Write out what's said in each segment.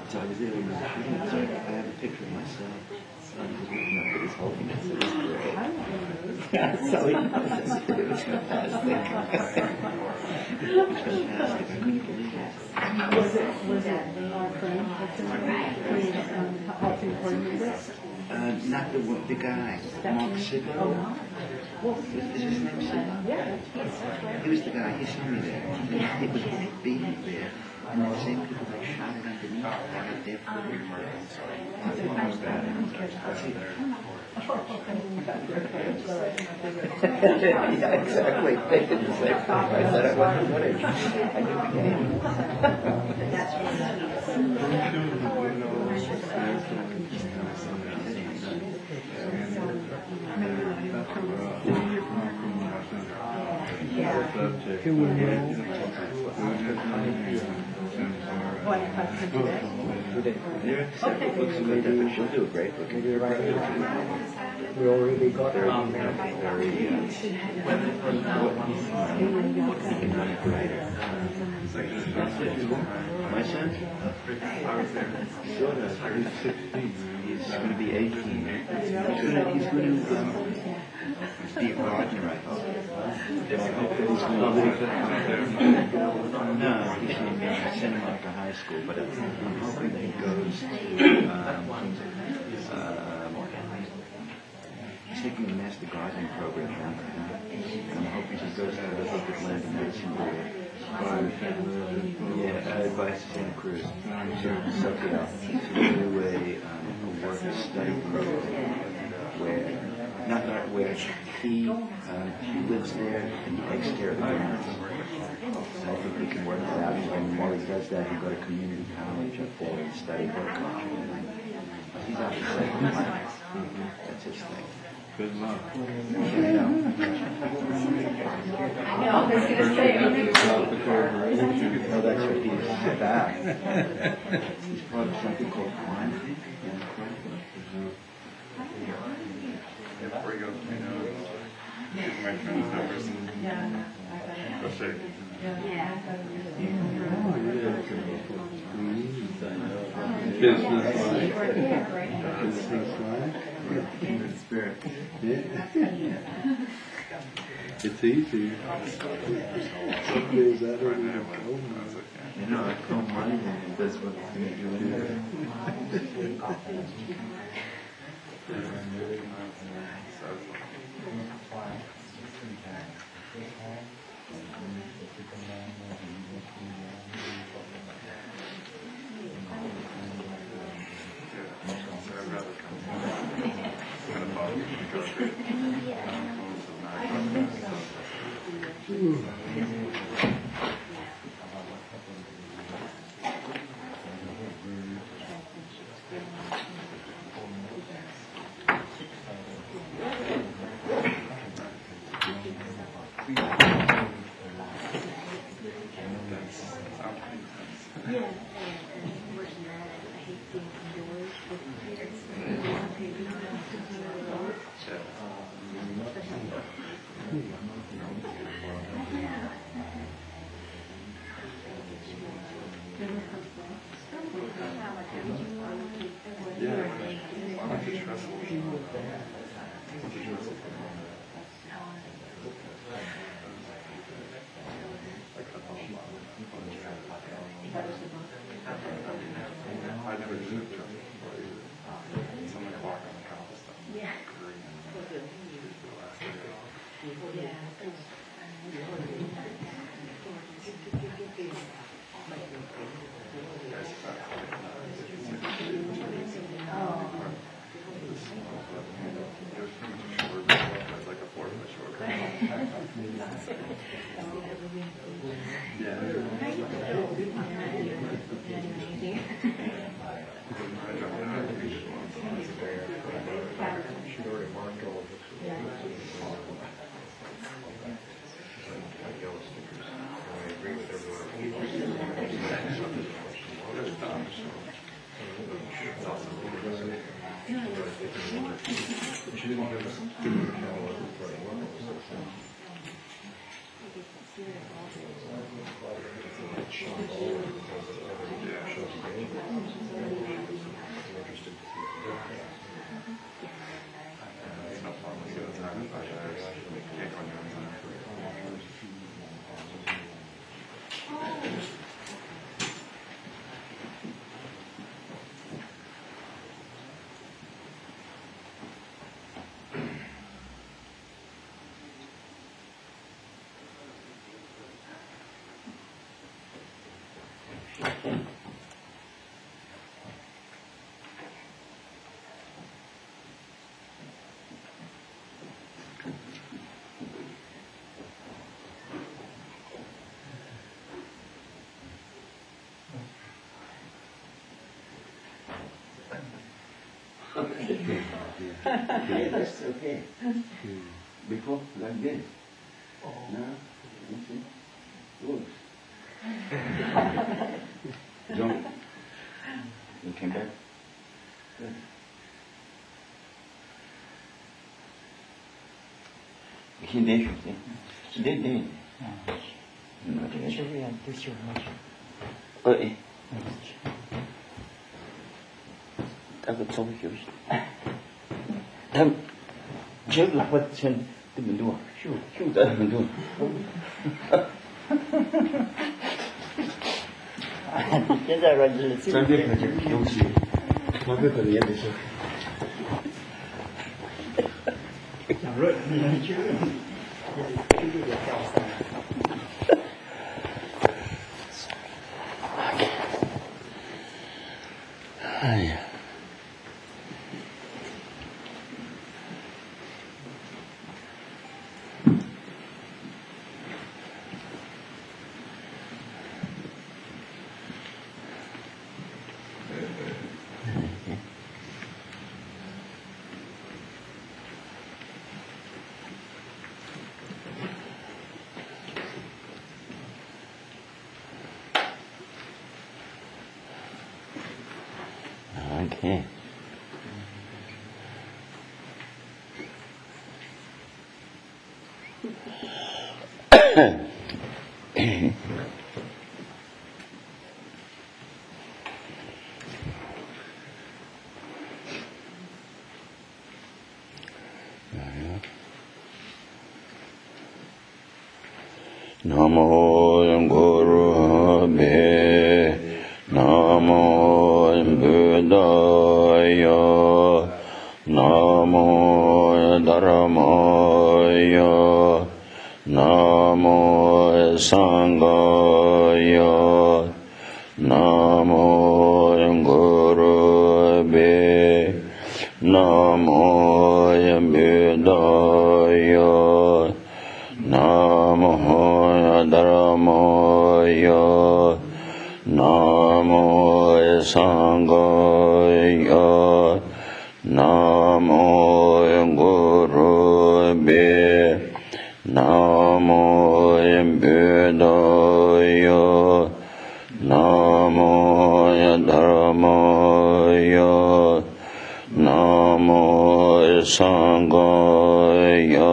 So I was there when I was shooting. So I have a picture of myself. Looking up at his holding it. So it's great. So it was fantastic. It was fantastic. I couldn't believe it. Was it our friend helping coordinate this? Not the guy, Mark Sidlow. Is his name Sidlow? Yeah. He was the guy. He saw me there. It was great being there. And the same people that shot it underneath, I got their footage. Yeah, exactly. They did the same thing. I said I wasn't footage. I knew the game. Several books about that, but she'll do a great book. We already got her. My son? Sort of. He's 16. He's going to be 18. He's going to be a gardener, I hope. No, he's going to be at Santa Monica High School, but I'm hoping that he goes. He's taking a master gardening program now. I'm hoping he goes to the Hope Land of Medicine Board. Advice to Santa Cruz. So to do a work study program where he lives there and he takes care of the parents. So I think we can work that out. And while he does that, he'll go to community college up there and study horticulture. He's out to save life. That's his thing. Good luck. I know, I was going to say, No, that's what he's back. He's part of something called Quantum. Before you go, give my friend's numbers and go straight. Business life. Business life. Kindred spirit. Yeah. It's easy. Is that what You know, I call money and that's what it's going to do anyway. Yeah, that's okay. Before, like this. Now, you see, works. Don't. You came back? Good. He did, see? He did. 예. 딱 좀休息。他这个我真这么多，秀的很多。现在说是300块钱休息，200块也得休息。想说你去，这个掉三。哎呀。Okay. Namo Guru Be Namo Buddhaya Namo Dharamaya Namo Sanghaya Namo Guru Be Namo Buddhaya Namo Dharamaya Namo Sanghaya Namo Guru Be Namo Buddhaya Namo Dharamaya Namo Sanghaya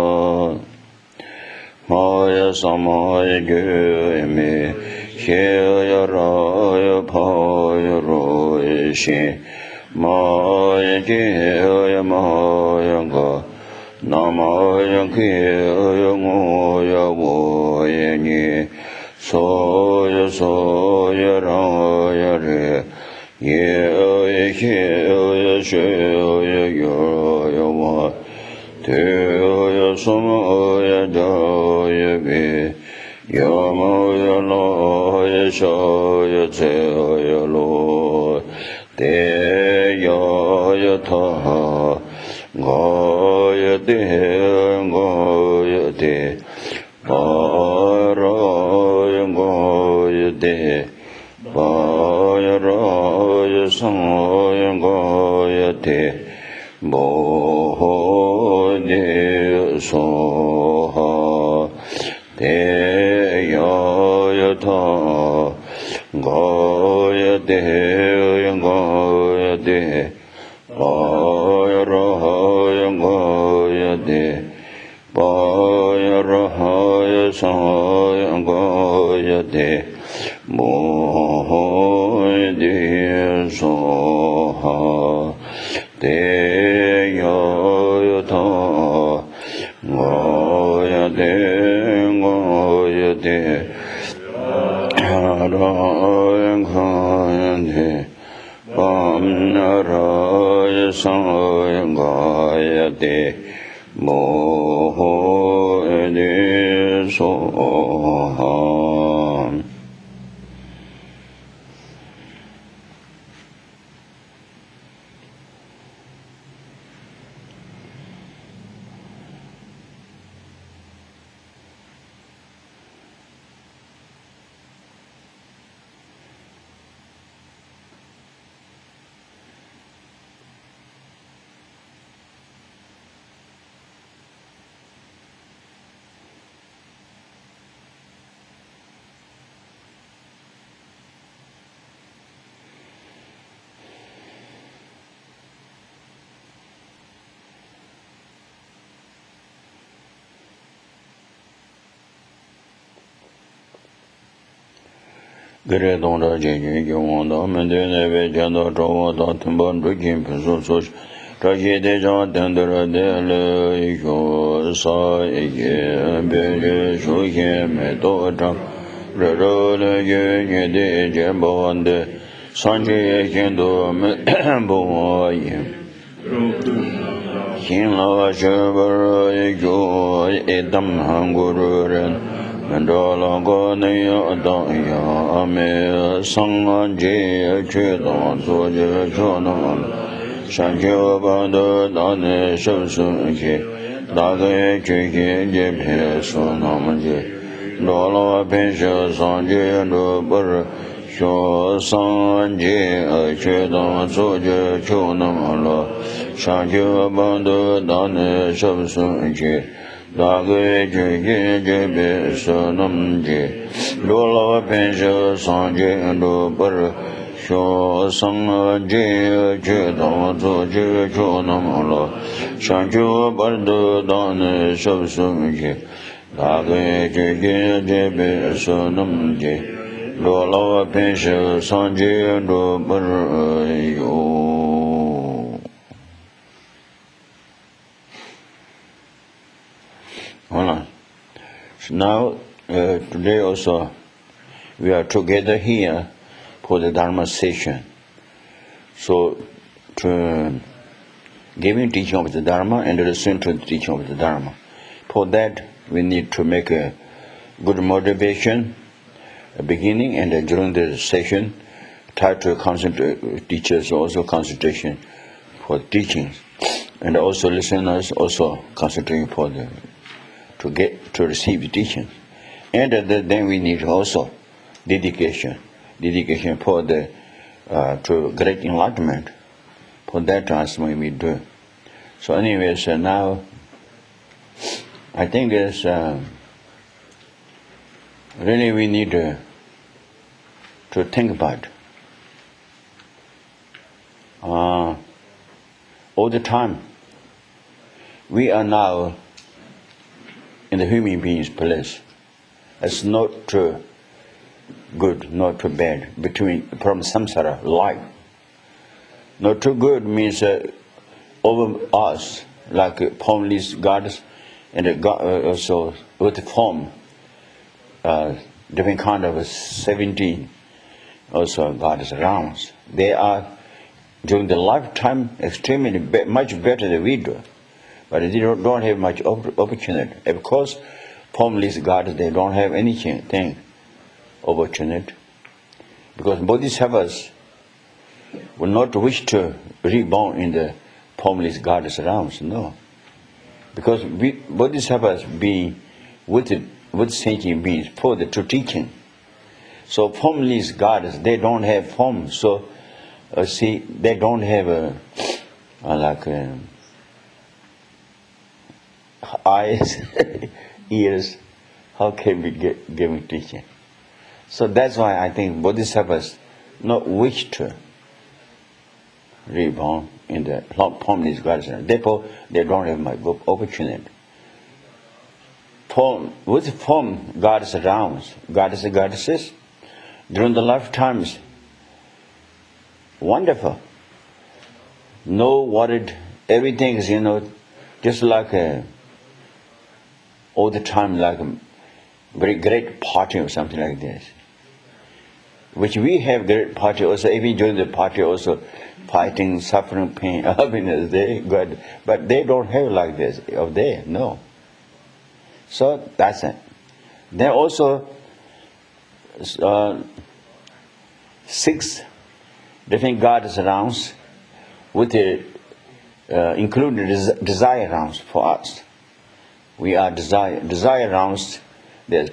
Maya Samaya Gyumi Shaya Raya Paya Roya Shin Maya Jaya Maya Ga Namaya Kaya Ngoya Woya Ni Soya Soya Raya Re Yaya Shaya Shaya Yaya Wa Teya Samaya Jaya Be Yamaya Laya Shaya Teya Lo Teya Yata Gaya Te Gaya Te Paraya Gaya Te Paraya Sangaya Gaya Te Bodhi Soha Teya Yata Gaya Te Gaya Te Paya Rahaya Gaya Te Paya Rahaya Sangaya Gaya Te Bodhi Soha Teya Yata Gaya Te Gaya Te Haraya Gaya Te Pamnaraya Sangaya Gaya Te Bodhi Soha. Gere Donda Jin Wanda, Mendene Janda Trawa, Timban, Rikin, Pesos, Traje de Jan, Tendera de Le, Yo, Sa, Ege, Bere, Shoke, Medoda, Rero, Ye, de Jambande, Sanje, Kendo, Boy. Kin la shabar jo edam hangururen mandala go ne da ya ame sang je che da so je chona shan je ba da ne shu su je da ge che ge je phe so na ma je do la pe sha sang je do bar sho sang je che da so je chona ma la shan je ba da ne shu su je da ge che ge je phe so nam je do la pe sha sang je do bar sho sang je che da so je chona ma la shan je ba da ne shu su je da ge che ge je phe so nam je do la pe sha sang je do bar yo. Hold on. So now, today also, we are together here for the Dharma session. So, to giving teaching of the Dharma and listen to the teaching of the Dharma. For that, we need to make a good motivation, a beginning, and during the session, try to concentrate, teachers also concentration for teachings, and also listeners also concentrating for the to receive the teaching. And then we need also dedication for the to great enlightenment. For that transformation we do. So anyways, now I think it's really we need to think about all the time. We are now in the human being's place. It's not too good, not too bad, from samsara, life. Not too good means over us, like formless gods, and also with form, different kind of 17 also gods around us. They are, during the lifetime, extremely much better than we do. But they don't have much opportunity. Of course, formless gods, they don't have anything opportunity. Because bodhisattvas will not wish to reborn in the formless gods realms, no. Because bodhisattvas being with sentient beings for the true teaching. So formless gods, they don't have form. So they don't have eyes, ears. How can we give teaching? So that's why I think bodhisattvas not wish to reborn in the formless gods. Therefore, they don't have much opportunity. With form gods around, goddess and goddesses, during the lifetimes, wonderful. No worried, everything is, just like all the time, like a very great party or something like this. Which we have great party also, even during the party also, fighting, suffering, pain, happiness, but they don't have like this of there, no. So that's it. There are also 6 different gods rounds with including desire rounds for us. We are desire rounds. There's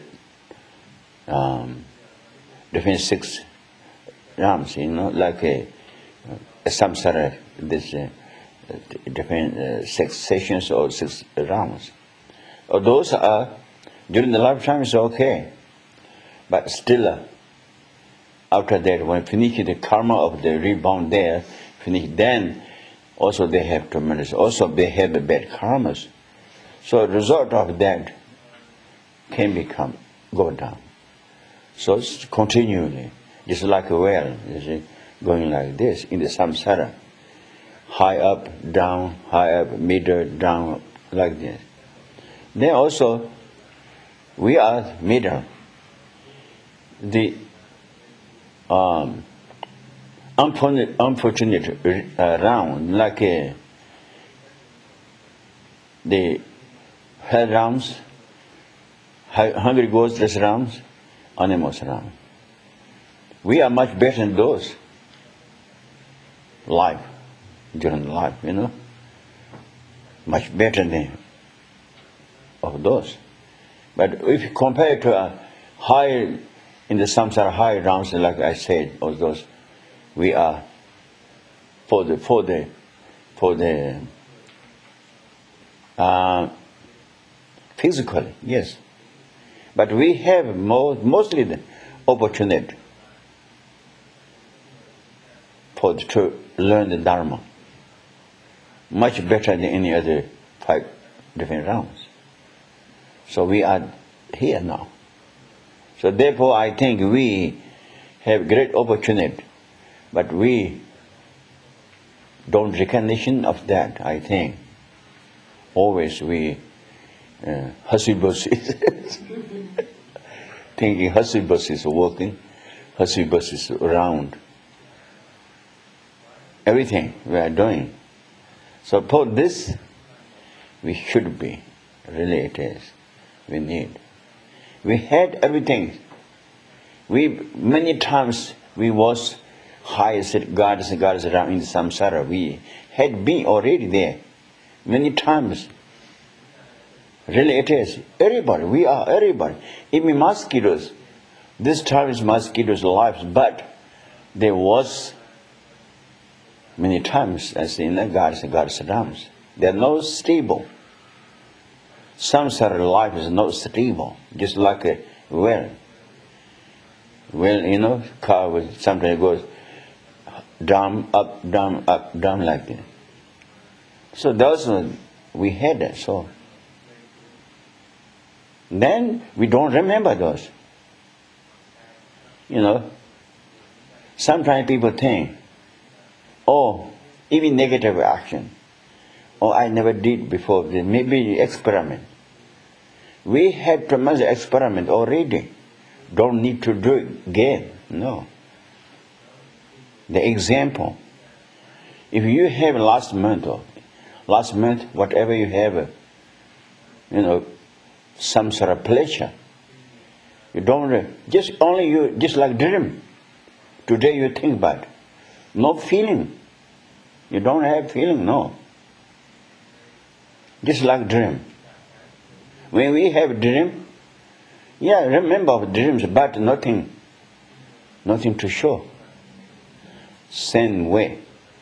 different 6 rounds, like a samsara. This different 6 sessions or 6 rounds. Those are during the lifetime is okay, but still after that, when finish the karma of the rebound there, finish, then also they have tremendous. Also they have the bad karmas. So result of that can go down. So it's continually. just like a well, you see, going like this in the samsara. High up, down, high up, middle, down, like this. Then also, we are middle. The unfortunate round, like the hell rounds, hungry ghosts rounds, animals round. We are much better than those. Life, during life, much better than of those. But if you compare to a high in the samsara high rounds, like I said, of those, we are for the physically, yes. But we have mostly the opportunity to learn the Dharma much better than any other 5 different rounds. So we are here now. So therefore I think we have great opportunity, but we don't recognition of that, I think. Always we hussy-bussy thinking hussy-bussy is working, hussy-bussy is around. Everything we are doing. So for this, we should be. Really it is. We need. We had everything. Many times we was highest gods around in samsara. We had been already there. Many times. Really it is. Everybody. We are everybody. Even mosquitoes. This time is mosquitoes' lives, but there was many times as in the gods realms. They are not stable. Samsara life is not stable, just like a well. Well, car will sometimes goes down, up, down like that. So those we had that. So then we don't remember those. Sometimes people think, even negative action. I never did before. Maybe experiment. We had tremendous experiment already. Don't need to do it again. No. The example. If you have last month, whatever you have, some sort of pleasure. You don't just like dream. Today you think about it. No feeling. You don't have feeling, no. Just like dream. When we have dream, remember dreams, but nothing to show. Same way.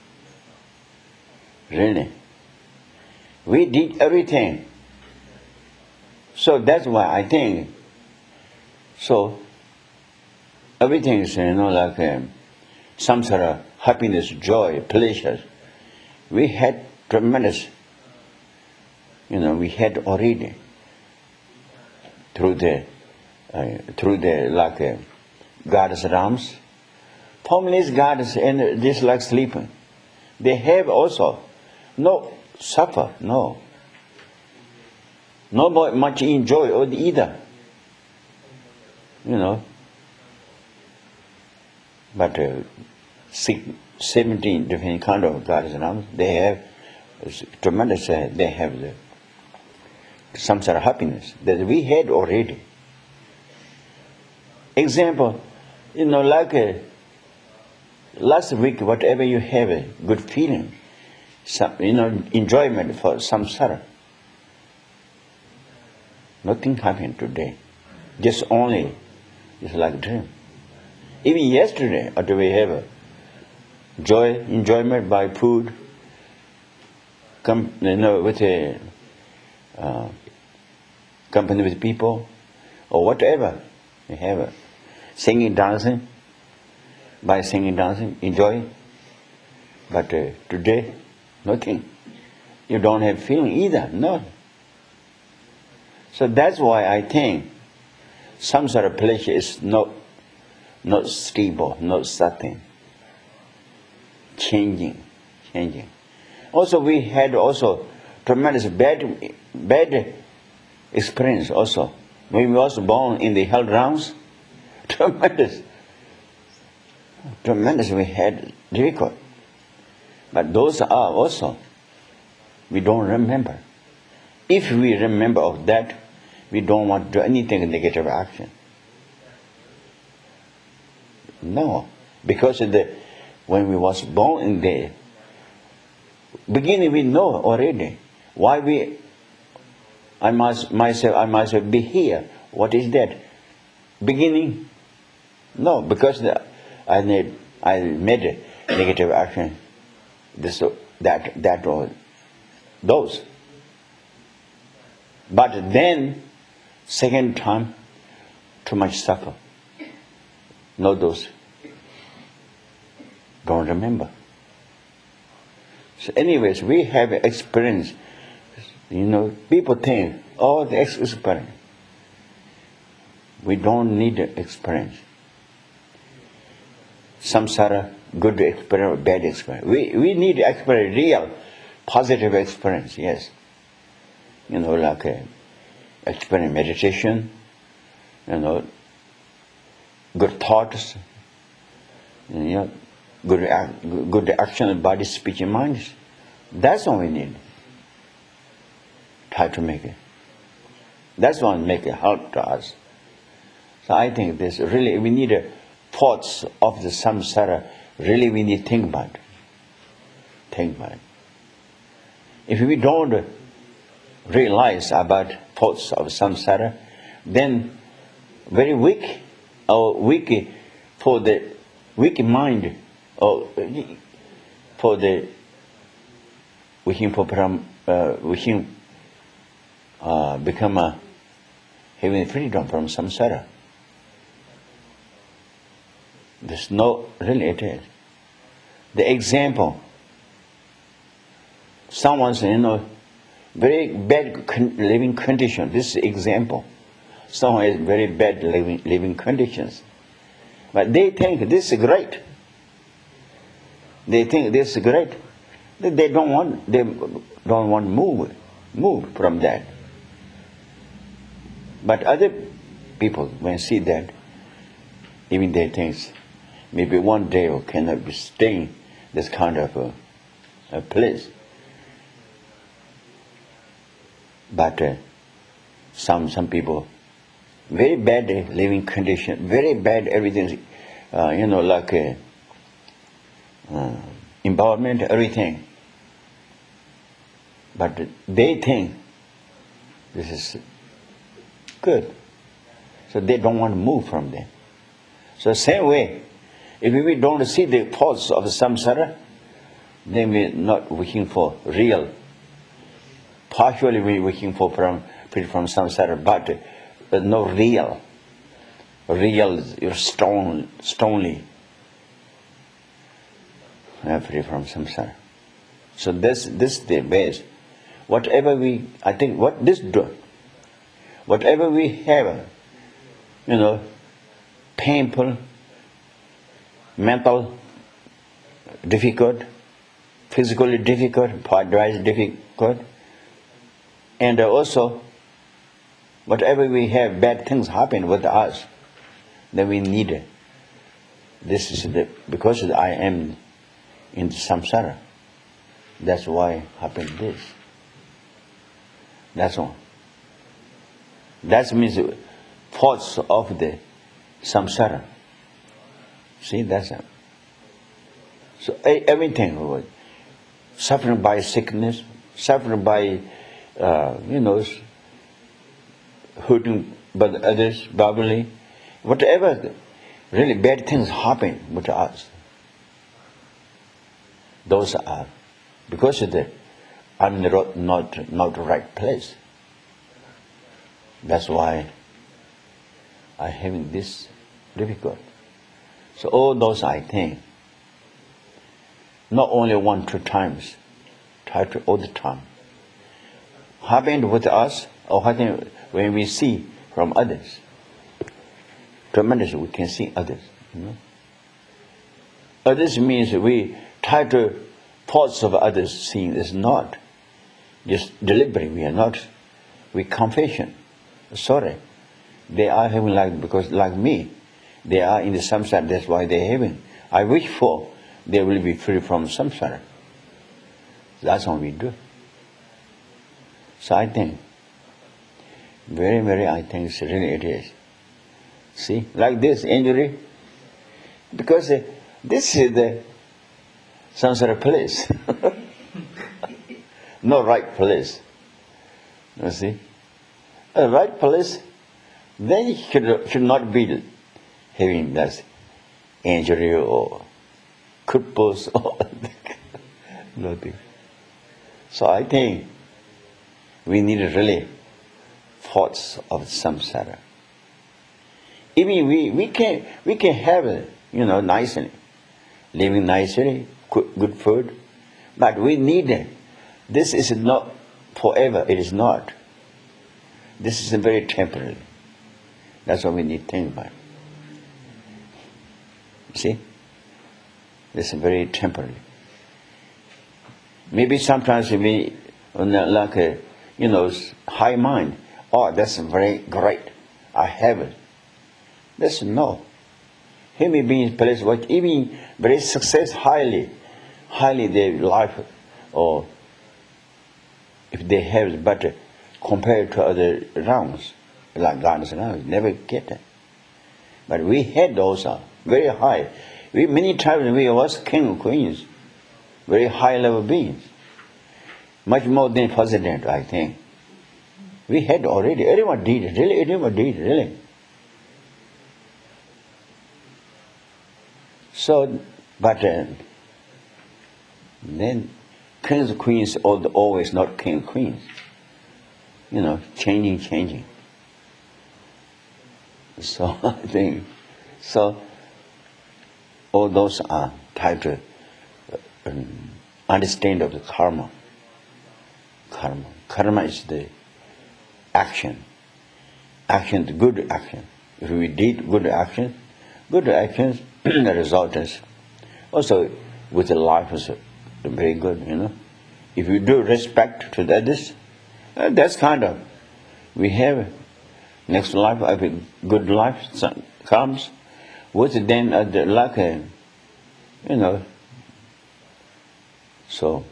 Really. We did everything. So that's why I think, everything is, like some sort of happiness, joy, pleasure. We had tremendous, we had already through the goddess realms. Formless goddess and just like sleeping. They have also no suffer, no. Not much enjoy either. But 17 different kind of goddess realms, they have tremendous, they have some sort of happiness that we had already. Example, like last week, whatever you have a good feeling, some, enjoyment for samsara. Nothing happened today. Just like dream. Even yesterday, what do we have? Enjoyment by food, with a company with people, or whatever we have. Singing, dancing, enjoy. But today, nothing. You don't have feeling either, no. So that's why I think some sort of pleasure is not not stable, not certain, changing. Also, we had also tremendous bad experience also. When we was born in the hell realms, tremendous we had difficult. But those are also, we don't remember. If we remember of that, we don't want to do anything negative action. No, because when we was born in the beginning, we know already why I must be here. What is that? Beginning? No, because I made a negative action. That or those. But then, second time, too much suffer. No dose. Don't remember. So anyways, we have experience. People think, oh, the experience. We don't need experience. Samsara, good experience, bad experience. We need experience, real, positive experience, yes. Like experience meditation, good thoughts, good action of body, speech, and mind. That's what we need. Try to make it. That's what make it help to us. So I think this really, we need thoughts of the samsara. Really, we need to think about it. Think about it. If we don't realize about thoughts of samsara, then very weak, or weak for the weak mind, or for the become having freedom from samsara. There's no really it is. The example, someone's very bad living condition. This is example. Someone has very bad living conditions, but they think this is great. They think this is great. They don't want to move from that. But other people, when see that, even they think maybe one day or cannot be staying this kind of a place. But some people, very bad living condition, very bad everything, like environment, everything. But they think this is good, so they don't want to move from there. So same way, if we don't see the thoughts of the samsara, then we're not wishing for real. Partially we're wishing for from samsara, but no real. Real, you're stony, free from samsara. So this is the base. Whatever we have, painful, mental, difficult, physically difficult, otherwise difficult, and also whatever we have, bad things happen with us, then we need it. This is because I am in samsara. That's why happened this. That's all. That means thoughts of the samsara. See, that's it. So everything, suffering by sickness, suffering by, hurting by others, verbally, whatever really bad things happen with us. Those are because I'm not the right place. That's why I'm having this difficult. So all those I think, not only 1-2 times, try to all the time. Happened with us, or happened when we see from others. Tremendously, we can see others. This means we try to thoughts of others seeing is not just deliberate. We are not. We confession. Sorry, they are having like because like me, they are in the samsara. That's why they are having. I wish for they will be free from samsara. That's what we do. So I think very, very. I think it's really it is. See, like this injury, because this is the samsara place, no right place. You see, a right place, then should not be having that injury or cripples or nothing. So I think we need really thoughts of samsara. Even we can have it, nicely, living nicely, good food, but we need it. This is not forever. It is not. This is very temporary. That's what we need to think about. See, this is very temporary. Maybe sometimes we like a high mind. Oh, that's very great. I have it. That's no. Human beings place what even very success highly their life, or if they have, but compared to other realms, like God's realms, never get it. But we had those very high. We many times we was king and queens, very high level beings, much more than president, I think. We had already. Everyone did it. Really, everyone did it. Really. So, but then kings and queens always not king and queens. Changing. So I think, all those are tied to understand of the karma. Karma is the action. Action, the good action. If we did good actions, the result is also with the life is very good, If you do respect to others, that's kind of, we have next life, a good life comes, with then like a, so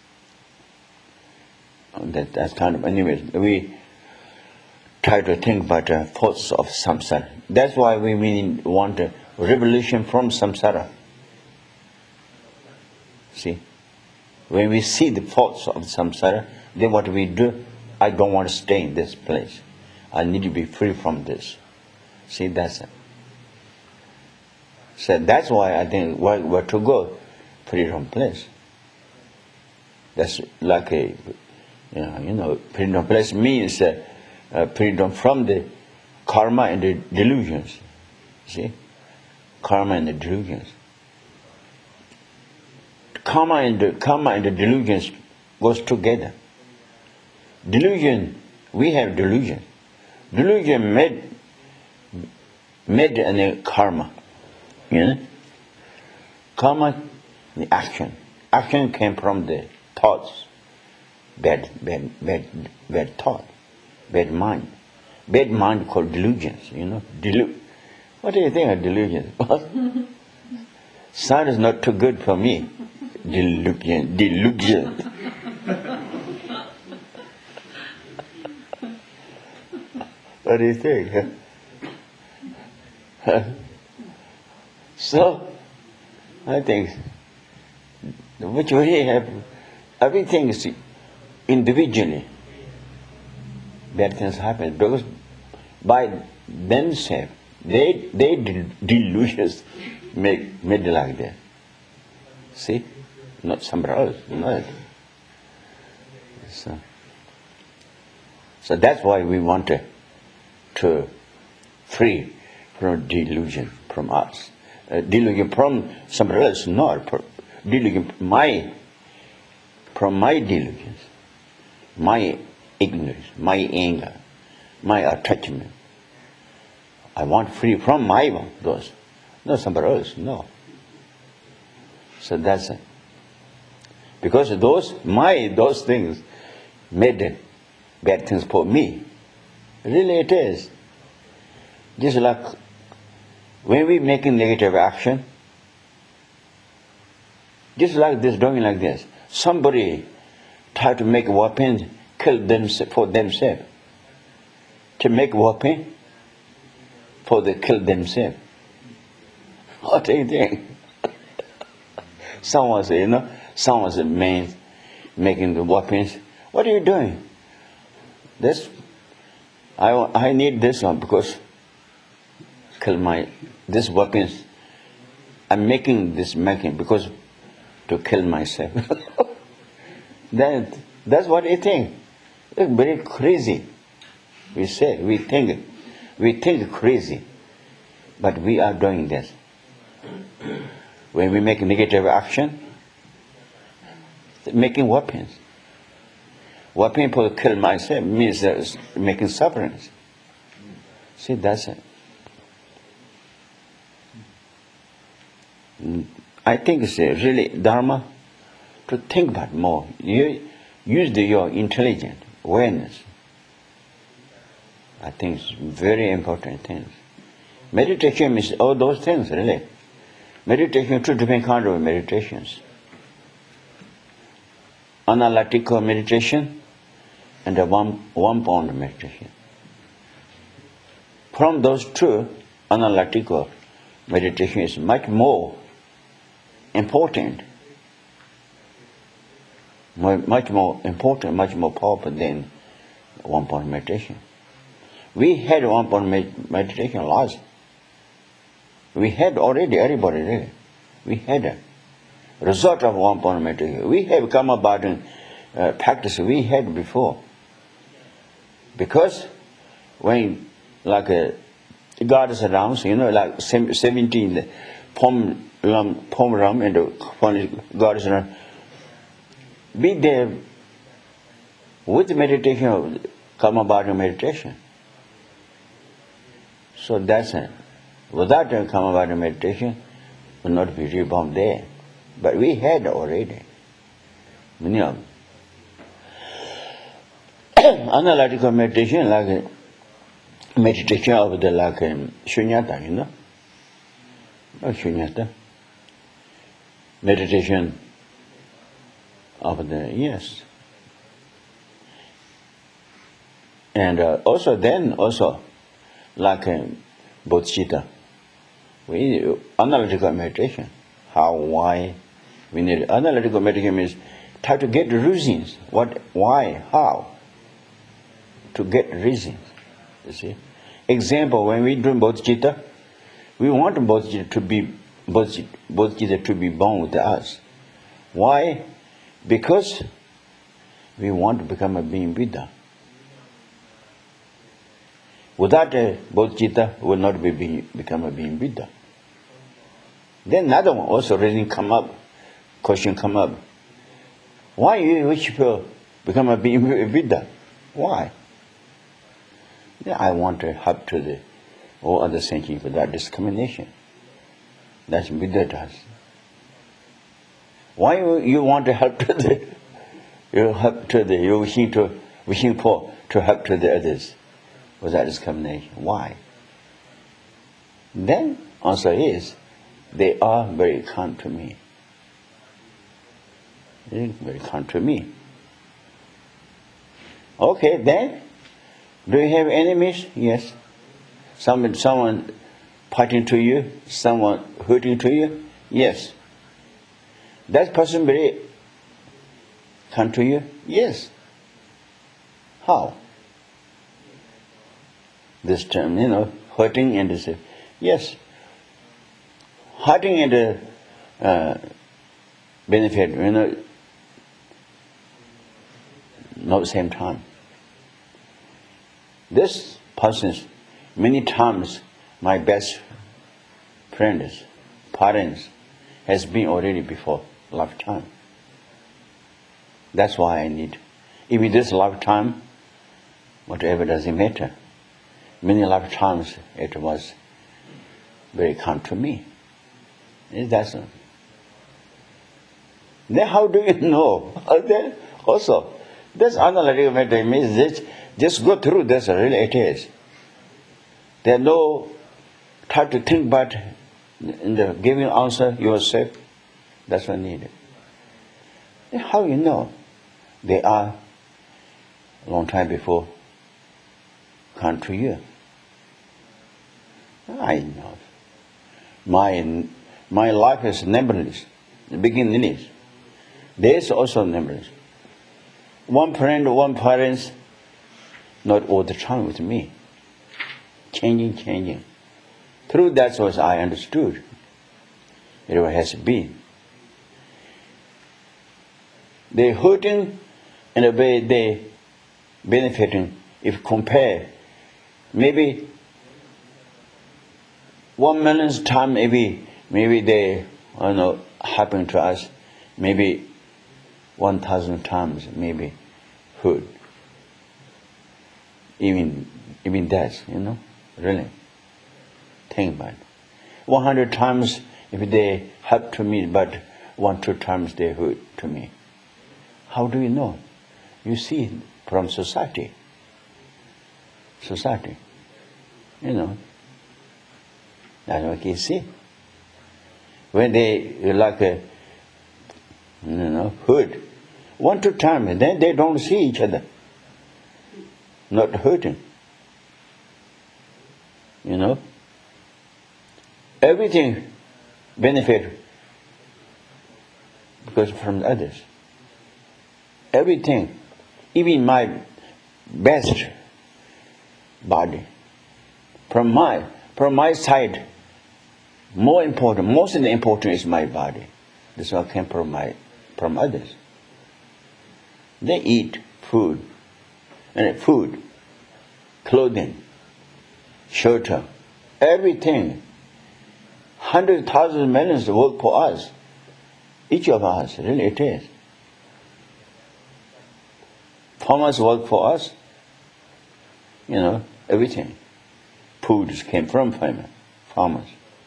that's kind of, anyway, we try to think about the thoughts of samsara. That's why we want a revolution from samsara. See, when we see the thoughts of samsara, then what we do, I don't want to stay in this place. I need to be free from this. See, that's it. So that's why I think where to go, freedom place. That's like a, freedom place means freedom from the karma and the delusions. See, karma and the delusions. Karma and the delusions goes together. Delusion, we have delusion. Delusion made an karma. Karma, the action. Action came from the thoughts. Bad thought. Bad mind. Bad mind called delusions, What do you think of delusions? Sound is not too good for me. Delusion. What do you think? So, I think which we have, everything is individually. Bad things happen because by themselves, they delusions made like that. See, not somebody else, not. So that's why we want to free from delusion from us. Delusion from somebody else, not delusion from my delusions, my ignorance, my anger, my attachment. I want free from those. not somebody else, no. So that's it. Because those things made bad things for me. Really it is. Just like when we making negative action, just like this, doing like this, somebody try to make weapons, kill them for themselves. To make weapon for the kill themselves. What do you think? Someone say, someone's a man making the weapons. What are you doing? This, I need this one because kill this weapons. I'm making because to kill myself. That's what I think. It's very crazy. We think crazy, but we are doing this. When we make negative action, making weapons. Weapon for kill myself means making sufferings. See, that's it. I think it's really Dharma to think about more. You use your intelligence, awareness. I think it's very important things. Meditation is all those things, really. Meditation, two different kinds of meditations. Analytical meditation and a one-point meditation. From those two, analytical meditation is much more important, much more powerful than one-point meditation. We had one-point meditation last. We had already, everybody really. We had a result of one-point meditation. We have come about in practice we had before. Because when, like God is around, like 17, Pom Ram and God is around, be there with meditation, come about in meditation. So that's it. Without come about in meditation, will not be reborn there. But we had already. Many of them. Analytical meditation, like meditation of the like shunyata, Not shunyata. Meditation of the yes. And also like bodhicitta. We need analytical meditation. How, why? We need analytical meditation means try to get the reasons. What, why, how? To get reasons. You see? Example, when we do bodhicitta, we want bodhicitta to be born with us. Why? Because we want to become a being Buddha. Without a bodhicitta, will not become a being Buddha. Then another one also question come up. Why you wish to become a being Buddha? Why? Yeah, I want to help to all other sentients without discrimination. That's Buddha does. Why you want to help to you're wishing to help to the others without discrimination? Why? Then answer is, they are very kind to me. Very kind to me. Okay, then, do you have enemies? Yes. Someone fighting to you, someone hurting to you? Yes. That person very kind to you? Yes. How? This term, hurting and this. Yes. Hurting and benefit, not the same time. This person, many times, my best friends, parents, has been already before lifetime. That's why I need. Even this lifetime, whatever doesn't matter. Many lifetimes it was very kind to me. That's then how do you know? Then also, this analytical method means this, just go through this, really it is. There's no try to think about in the giving answer yourself. That's what needed. Then how you know? They are a long time before come to you. I know. My life is numberless, beginningless. There is also numberless. One friend, one parents, not all the time with me. Changing. Through that was I understood. It has been. They hurting in a way they benefiting. If compare, maybe 1 millionth time, maybe they happen to us, maybe 1,000 times, maybe hurt. Even that, really. Think about it. 100 times if they help to me, but 1-2 times they hurt to me. How do you know? You see from society. That's what you see. When they hurt 1-2 times, then they don't see each other. Not hurting. Everything benefit because from others. Everything, even my best body, from my side, most important is my body. This one came from others. They eat food, clothing, shelter, everything. 100,000 millions work for us. Each of us, really it is. Farmers work for us. Everything. Food came from farmers.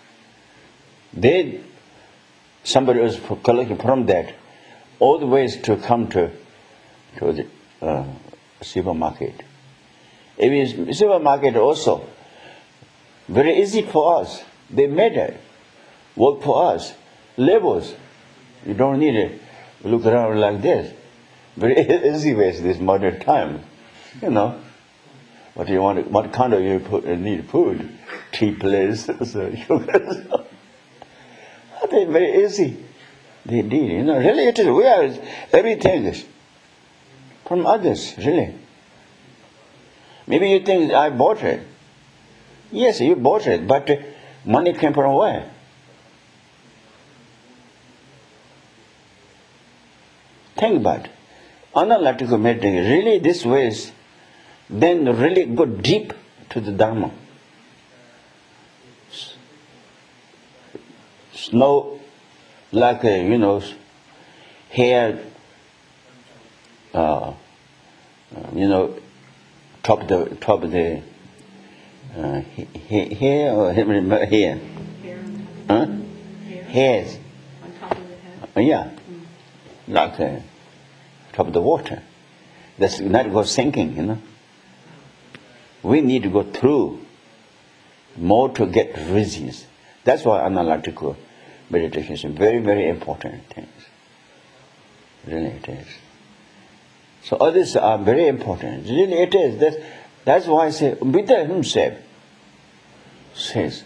Somebody was collecting from that all the ways to come to the supermarket. Even supermarket also very easy for us. They made it work for us. Labels, you don't need to look around like this. Very easy ways this modern time. What you want? What kind of you need food? Tea place, sugar. They very easy. They did. Really it is. We are everything is from others. Really. Maybe you think I bought it. Yes, you bought it, but money came from where? Think about it. Analytical method, really this way is then really go deep to the Dharma. Snow, like hair, top of the hair or hair? Huh? Hairs. On top of the head. Yeah, like top of the water. That's not go sinking, We need to go through more to get results. That's why analytical meditation is very, very important things. Really it is. So others are very important. Really it is. That's why I say Buddha himself says,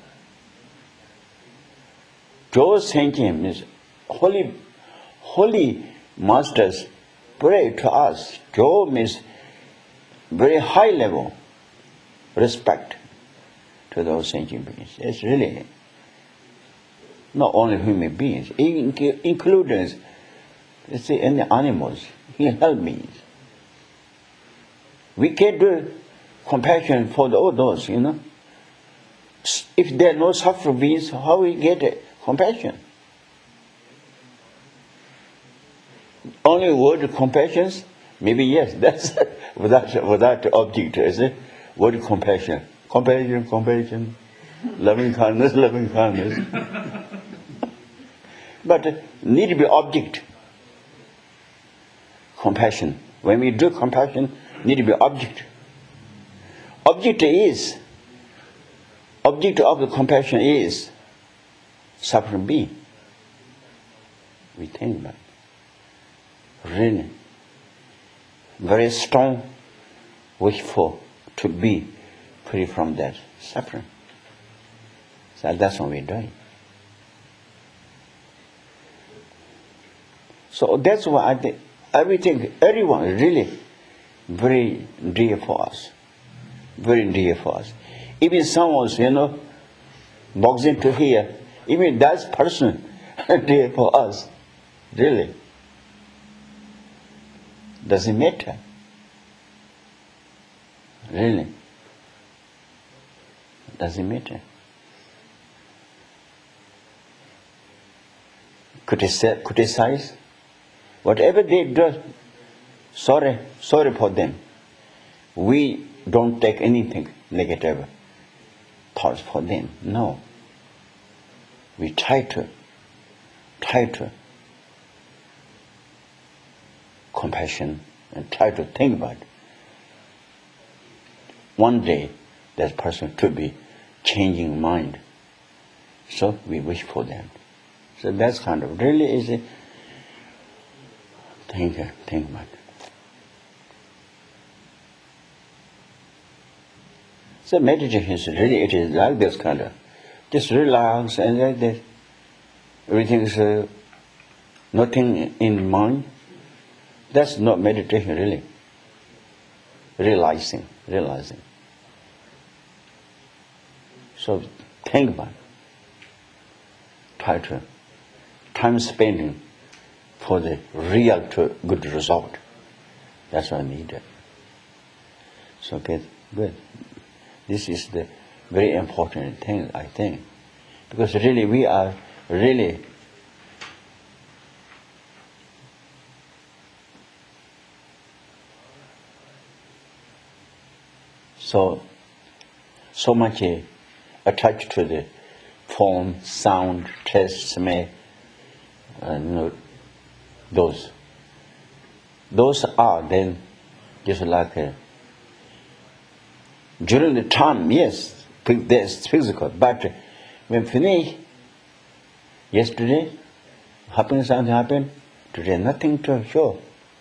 Joe thinking is holy masters pray to us. Joe means very high level respect to those sentient beings. It's really not only human beings, including any animals. He helped me. We can do compassion for all those, If there are no suffering beings, how we get compassion? Only word compassion? Maybe yes, that's without object, is it? Word compassion. Compassion, loving kindness. But need to be object. Compassion. When we do compassion, need to be object. Object of the compassion is suffering being. We think about it. Really. Very strong wish for to be free from that suffering. So that's what we're doing. So that's why I think everyone is really very dear for us. Very dear for us. Even someone, walks into here, even that person dear for us. Really. Doesn't matter. Really. Doesn't matter. Criticize. Whatever they do, sorry for them. We don't take anything negative thoughts for them. No. We try to compassion and try to think about it. One day that person could be changing mind. So we wish for them. So that's kind of really is a think about it. So meditation is really, it is like this kind of, just relax and like this. Everything is nothing in mind. That's not meditation really. Realizing. So think about it. Try to time spending for the real good result. That's what I need. So good. This is the very important thing, I think. Because really we are really so much attached to the form, sound, taste, smell, those are then just like during the time, yes, there's physical, but when finish, yesterday something happened, today nothing to show.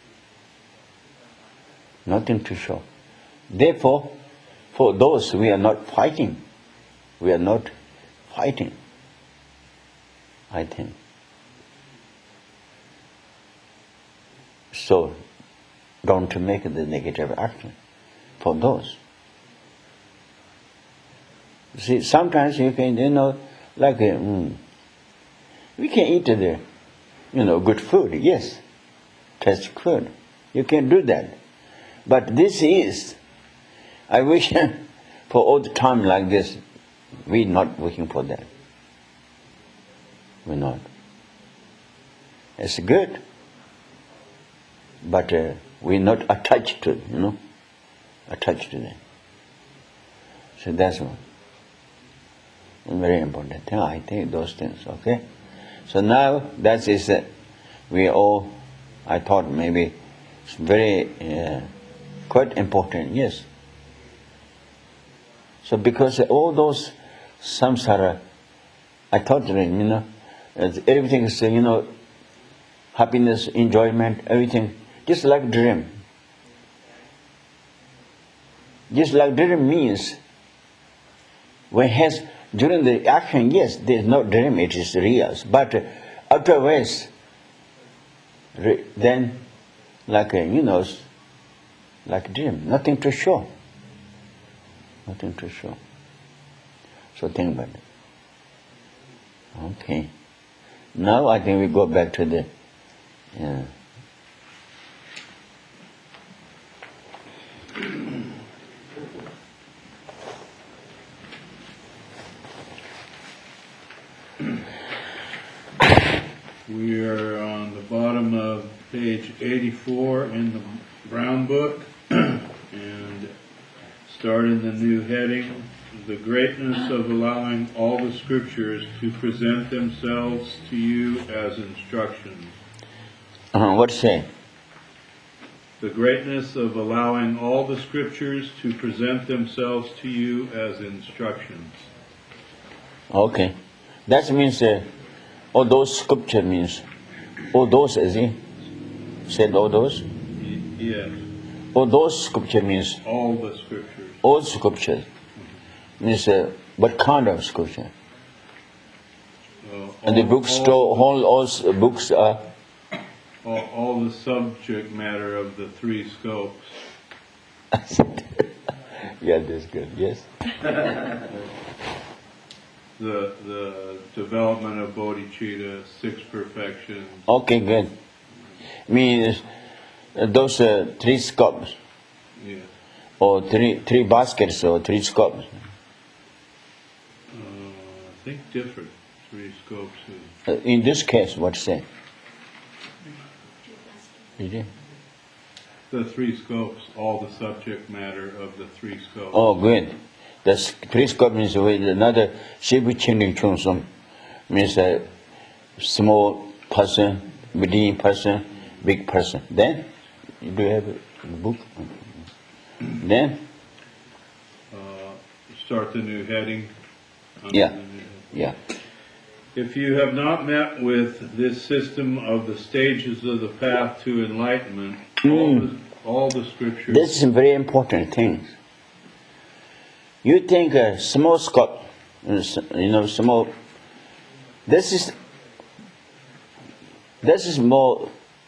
Nothing to show. Therefore, for those we are not fighting. We are not fighting, I think. So, don't make the negative action for those. See, sometimes you can, we can eat the, good food, yes, taste good. You can do that. But this is, I wish for all the time like this, we're not wishing for that. We're not. It's good. But we're not attached to it, attached to that. So that's one. Very important thing, I think, those things, okay? So now, that is, I thought maybe it's very, quite important, yes. So because all those samsara, I thought, everything is, happiness, enjoyment, everything, just like dream. Just like dream means, during the action, yes, there is no dream, it is real. But afterwards, then, like dream, nothing to show. Nothing to show. So think about it. Okay. Now I think we go back to the We are on the bottom of page 84 in the Brown Book and starting the new heading, the greatness of allowing all the scriptures to present themselves to you as instructions. What say? The greatness of allowing all the scriptures to present themselves to you as instructions. Okay. That means all those scripture means all those, is it? Said all those? Yes. All those scripture means All the scriptures. all scripture. Means what kind of scripture? And the bookstore, all books are. All the subject matter of the three scopes. Yeah, that's good. Yes. The development of bodhicitta, 6 perfections. Okay, good. Means those 3 scopes, Yeah. or three baskets, or 3 scopes. I think different 3 scopes. In this case, what say? Is it? The 3 scopes, all the subject matter of the 3 scopes. Oh, good. The 3 scopes means with another Shibu Chinding Chungsum means a small person, medium person, big person. Then, do you have a book? Then? Start the new heading. Yeah. The new heading. Yeah. If you have not met with this system of the stages of the path to enlightenment, all the scriptures... This is a very important thing. You think a small scope, small... This is more...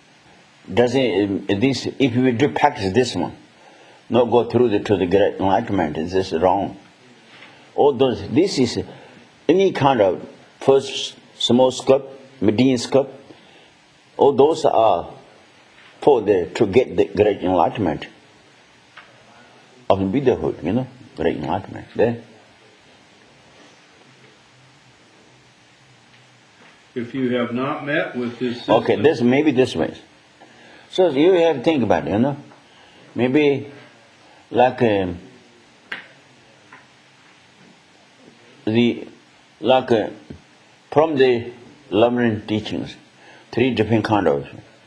if you do practice this one, not go through to the great enlightenment, this is wrong. All those... This is any kind of first small scope, medium scope, all those are to get the great enlightenment of Buddhahood, great enlightenment. Then, if you have not met with this system... Okay, maybe this way. So you have to think about it, Maybe like from the Lamrim teachings, 3 different kind of,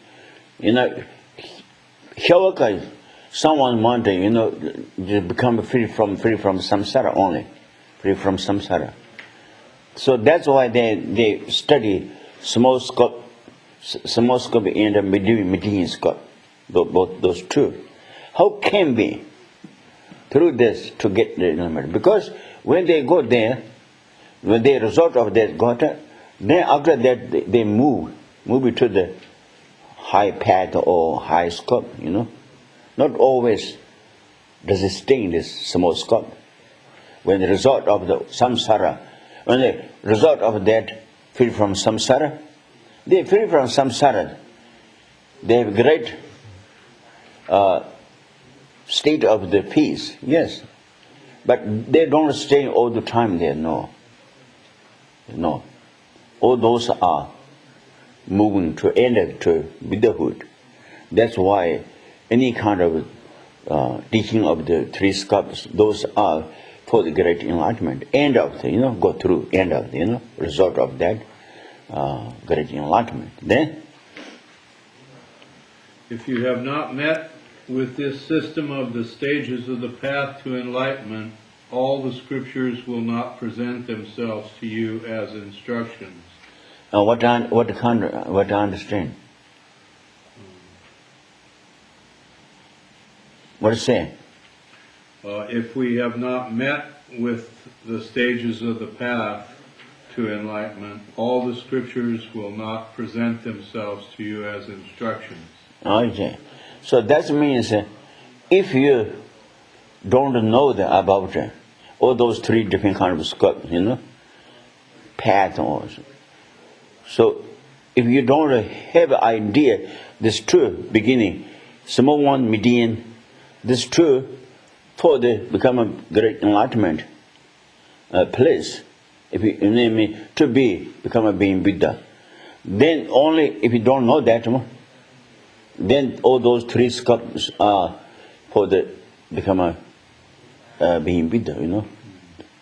Shavaka, someone want to, become free from samsara only, free from samsara. So that's why they study small scope and medium scope, both those 2. How can be through this to get the enlightenment? Because when they go there, when they result of that gota, then after that they move it to the high path or high scope, Not always does it stay in this small scope. When the result of the samsara, when the result of that free from samsara, they free from samsara. They have great state of the peace, yes. But they don't stay all the time there, no. No. All those are moving to enter to Buddhahood. That's why any kind of teaching of the 3 scopes, those are for the great enlightenment. End of the, go through, end of the, result of that great enlightenment. Then, if you have not met with this system of the stages of the path to enlightenment, all the scriptures will not present themselves to you as instructions. What I understand? What is saying? If we have not met with the stages of the path to enlightenment, all the scriptures will not present themselves to you as instructions. Okay. So that means if you don't know about all those 3 different kinds of scopes, path also. So if you don't have an idea, this 2 beginning, small one, median, this 2 for the become a great enlightenment place, if you to become a being Buddha, then only if you don't know that, then all those 3 scopes are for the become a being Buddha,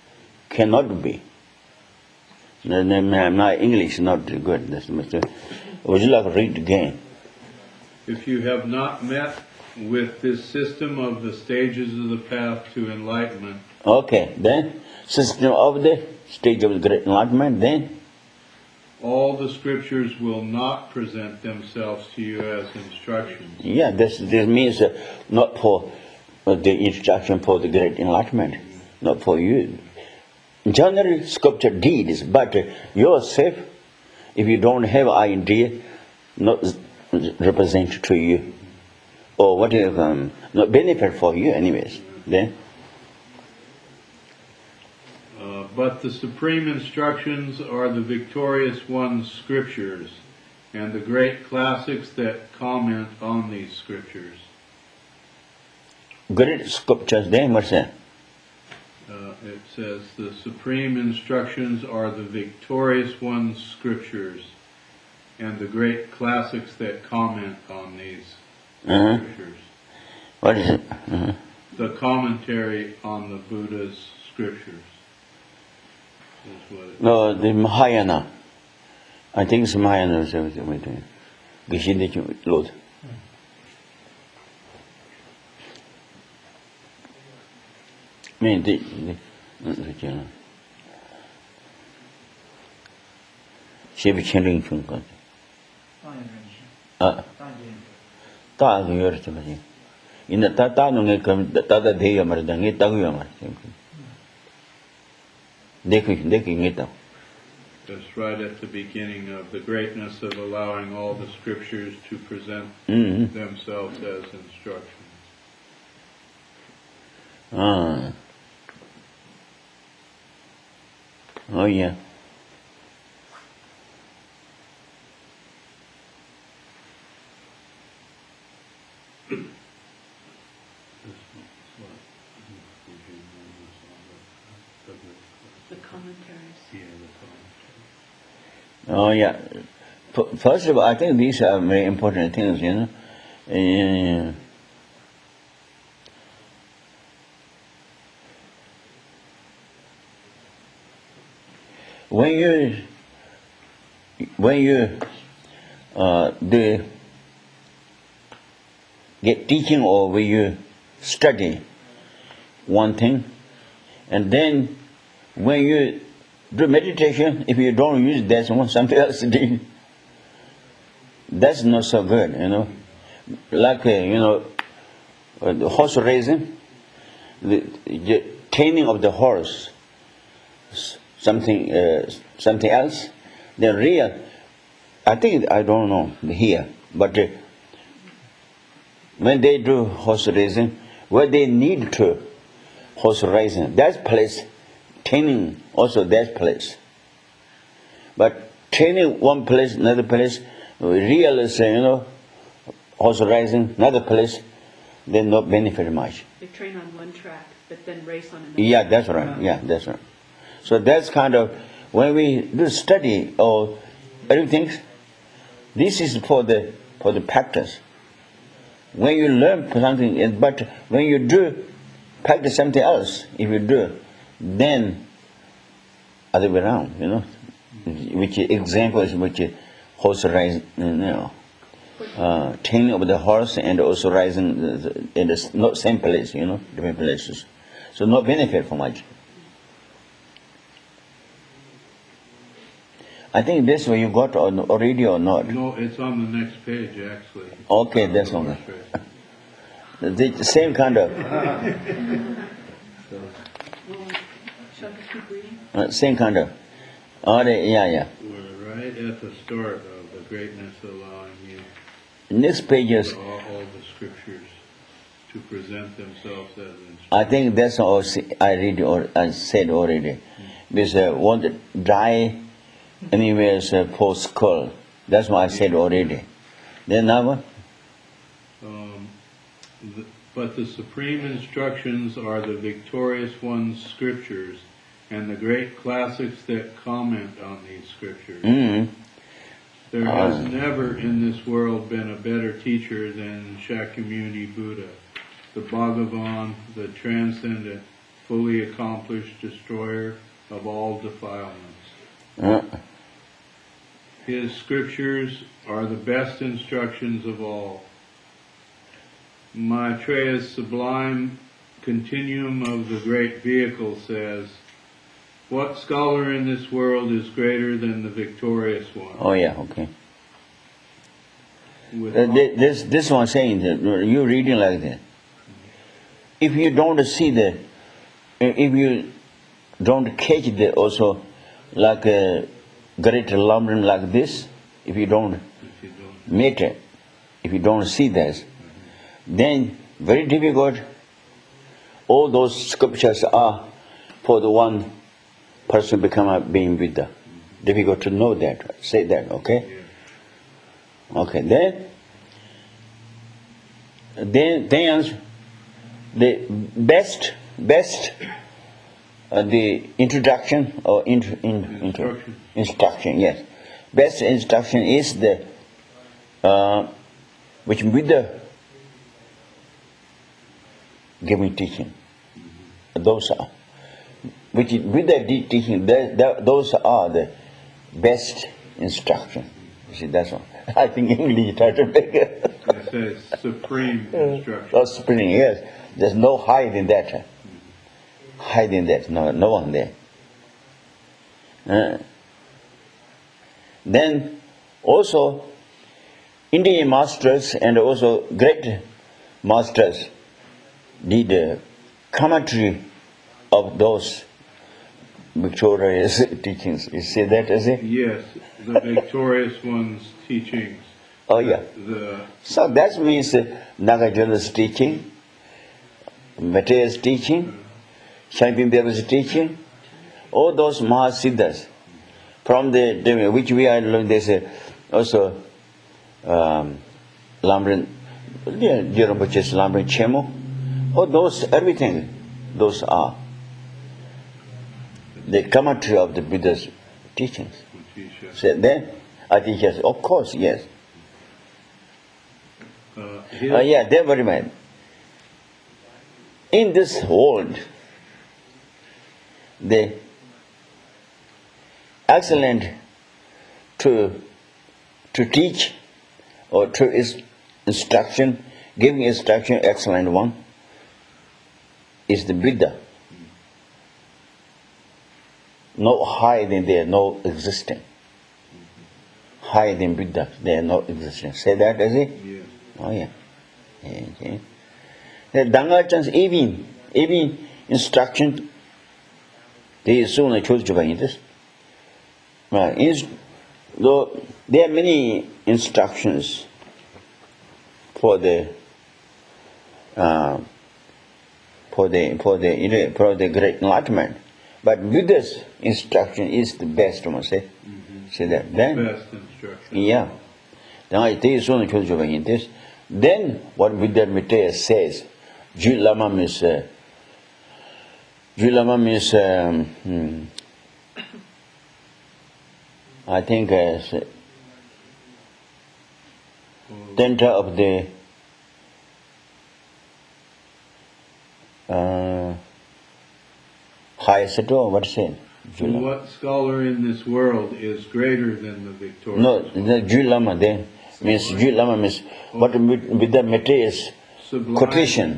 cannot be. My English is not good. Would you like to read again? If you have not met with this system of the stages of the path to enlightenment, Okay, then system of the stage of the great enlightenment, then all the scriptures will not present themselves to you as instructions. yeah, this means not for the instruction for the great enlightenment, not for you. Generally, scripture deeds, but yourself, if you don't have idea, not represent to you, or whatever, not benefit for you, anyways. Then. But the supreme instructions are the victorious one's scriptures and the great classics that comment on these scriptures. Great scriptures, then what's that? It says the supreme instructions are the victorious one's scriptures and the great classics that comment on these scriptures. What is it? The commentary on the Buddha's scriptures. No, the Mahayana. I think it's Mahayana. Lord. I mean, the 写不清灵风格啊，大个有什么的？因为大弄个大的有么的，你大个有么？那个。 That's right at the beginning of the greatness of allowing all the scriptures to present themselves as instructions. Oh yeah. The commentaries. Oh yeah. First of all, I think these are very important things, you know. When you get teaching or when you study one thing, and then when you do meditation, if you don't use that one, something else do. That's not so good, you know. Like the horse racing, the taming of the horse, something else. The real, I think I don't know here, but when they do horse racing, where they need to horse racing, that place. Training also that place. But training one place, another place, real is, horse riding, another place, they not benefit much. They train on one track, but then race on another. Yeah, that's right. Yeah, that's right. So that's kind of, when we do study or everything, this is for the practice. When you learn something, but when you do practice something else, if you do, then other way around, which example is which horse riding, training of the horse and also rising in the not same place, different places. So no benefit for much. I think this way you got already or not? No, it's on the next page actually. Okay, that's on the same kind of. Same kind of. Yeah. We're right at the start of the greatness allowing you. Next page is. All the scriptures to present themselves as instructions. I think that's all I read or I said already. This won't die anywhere for skull. That's what I said already. Then now what? But the supreme instructions are the victorious one's scriptures and the great classics that comment on these scriptures. There has never in this world been a better teacher than Shakyamuni Buddha, the Bhagavan, the transcendent, fully accomplished destroyer of all defilements. Uh, His scriptures are the best instructions of all. Maitreya's sublime continuum of the great vehicle says, what scholar in this world is greater than the victorious one? oh yeah, okay. With This one saying that you reading like that. If you don't see if you don't catch the also like a great lumbering like this, if you don't if you don't. meet it, if you don't see this, then very difficult. All those scriptures are for the one person become a being Buddha. Difficult to know that, say that, okay? Yeah. Okay, then the best the introduction or instruction, yes. Best instruction is the which Buddha giving teaching. Those are which Buddha did teaching. Those are the best instruction. You see, that's all. I think English try to make it. It says supreme instruction. Oh, spring, yes. There's no hide in that. Hide in that. No one there. Then also Indian masters and also great masters did a commentary of those victorious teachings. You see that, is it? Yes, the victorious one's teachings. Oh yeah. So that means Nagarjuna's teaching, Maitreya's teaching, Shantidev's teaching, all those Mahasiddhas, from the which we are learning. There's also Lamrin, Jeroboches Lamrin Chemo, all those, everything, those are the commentary of the Buddha's teachings. So then, I think yes, of course, yes. Yeah, they're very mad. In this world, the excellent to teach or to instruction, giving instruction, excellent one is the Buddha. No hiding there, no existing. Hiding Buddha, there no existing. Say that, is it? Yes. Oh yeah. Okay. The Dangachan's even instruction, they soon choose to buy this. Though there are many instructions for the great enlightenment, but Buddha's instruction is the best, I must say. See that? Then, Best instruction. yeah. Then what Buddha Maitreya says, Julama means I think center of the highest door, what's it? What scholar in this world is greater than the victorious? No, the Julama then means Julama means what Buddha Maitreya's quotation.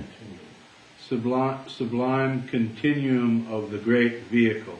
Sublime continuum of the great vehicle.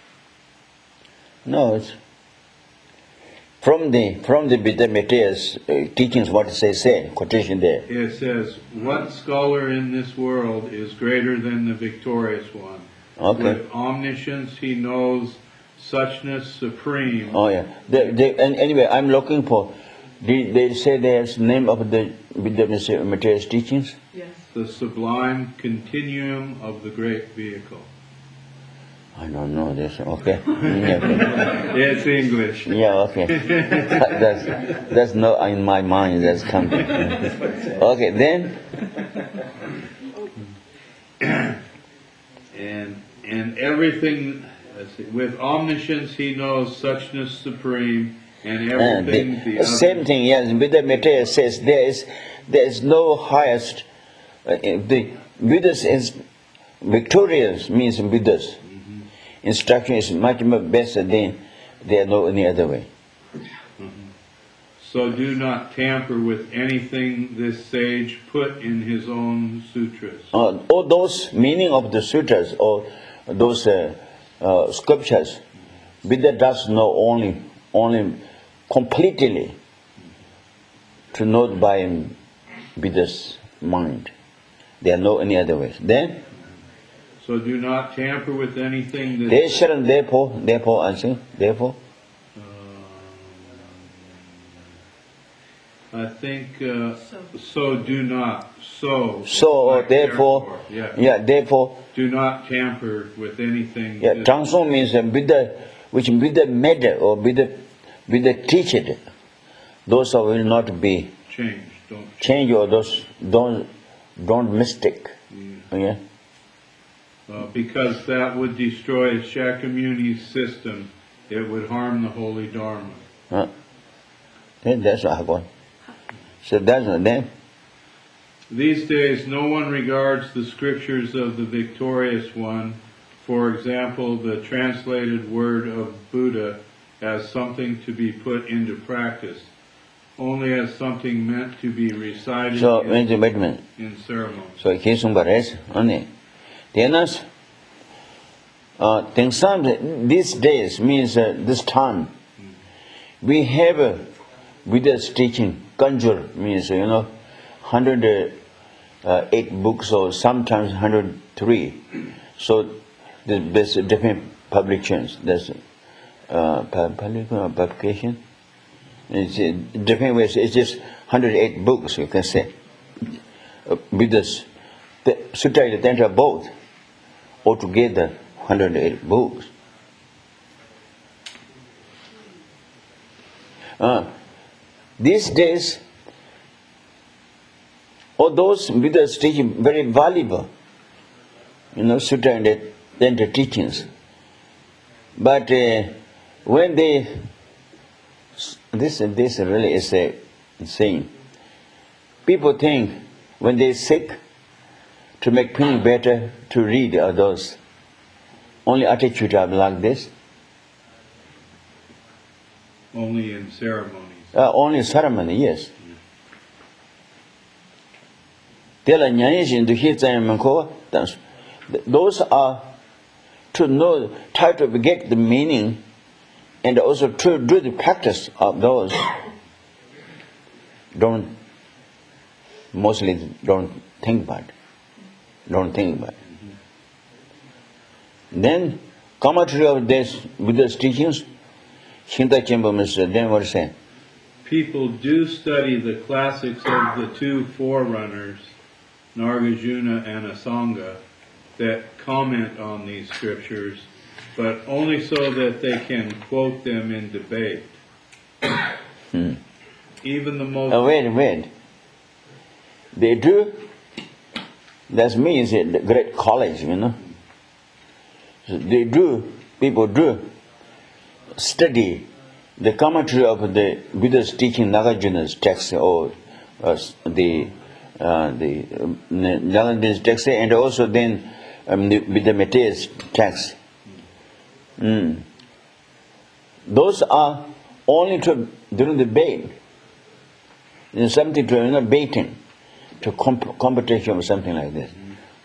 No, it's from the Buddha Maitreya's teachings. What does it say? Quotation there. It says, "What scholar in this world is greater than the victorious one? Okay. With omniscience he knows suchness supreme." Oh yeah. And anyway, I'm looking for. They say there's name of the Buddha Maitreya's teachings. Yes. The sublime continuum of the great vehicle. I don't know this. Okay. Yeah, okay. It's English. Yeah, okay. That's not in my mind. That's coming. Okay, then. And everything, with omniscience he knows suchness supreme, and everything the other. Same thing. Yes, Buddha Maitreya says there is no highest. The Buddha's is victorious means Buddha's. instruction is much more best than there no any other way. So do not tamper with anything this sage put in his own sutras. All those meaning of the sutras or those scriptures, Buddha does know only completely to know by Buddha's mind. There are no any other ways. Then So do not tamper with anything that... therefore, I say, therefore. I think, so do not. So, So, therefore, yeah. therefore, Do not tamper with anything. Transform means Buddha, which Buddha made or Buddha teach it. Those will not be Change. change or those don't mistake. Yeah. Because that would destroy Shakyamuni's system. It would harm the holy Dharma. Then that's what happened. So that's then. These days, no one regards the scriptures of the victorious one, for example, the translated word of Buddha, as something to be put into practice, only as something meant to be recited So wait a minute. in ceremony. So Kisumbares only. Then these days means this time we have Buddha's teaching. Kanjur means 108 books or sometimes 103. So there's different publications. There's publication. It's different ways. It's just 108 books, you can say. Buddha's Sutta and Tantra both, altogether 108 books. These days, all those Buddha's teaching very valuable, Sutta and Tantra teachings. But when they, this really is a saying. People think when they're sick, to make feeling better, to read those. Only attitude are like this. Only in ceremonies. Only ceremony, yes. Those are to know, try to get the meaning, and also to do the practice of those. Mostly don't think about it. Then, commentary of this Buddha's teachings, Shinta Chenpo Mr. Then what is saying? People do study the classics of the two forerunners, Nagarjuna and Asanga, that comment on these scriptures, but only so that they can quote them in debate. Even the most... Wait. They do. That means the great college, So they do. People do study the commentary of the Buddha's teaching, Nagarjuna's text, or the Nagarjuna's text, and also then the Buddha-Mate's text. Those are only during the debate. Something to baiting, to competition or something like this.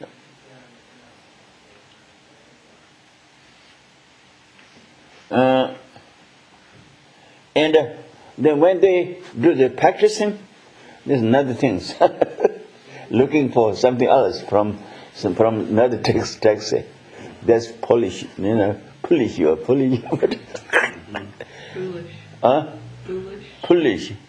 And then when they do the practicing, there's another thing. Looking for something else from another text. That's Polish, Polish. Foolish. Foolish.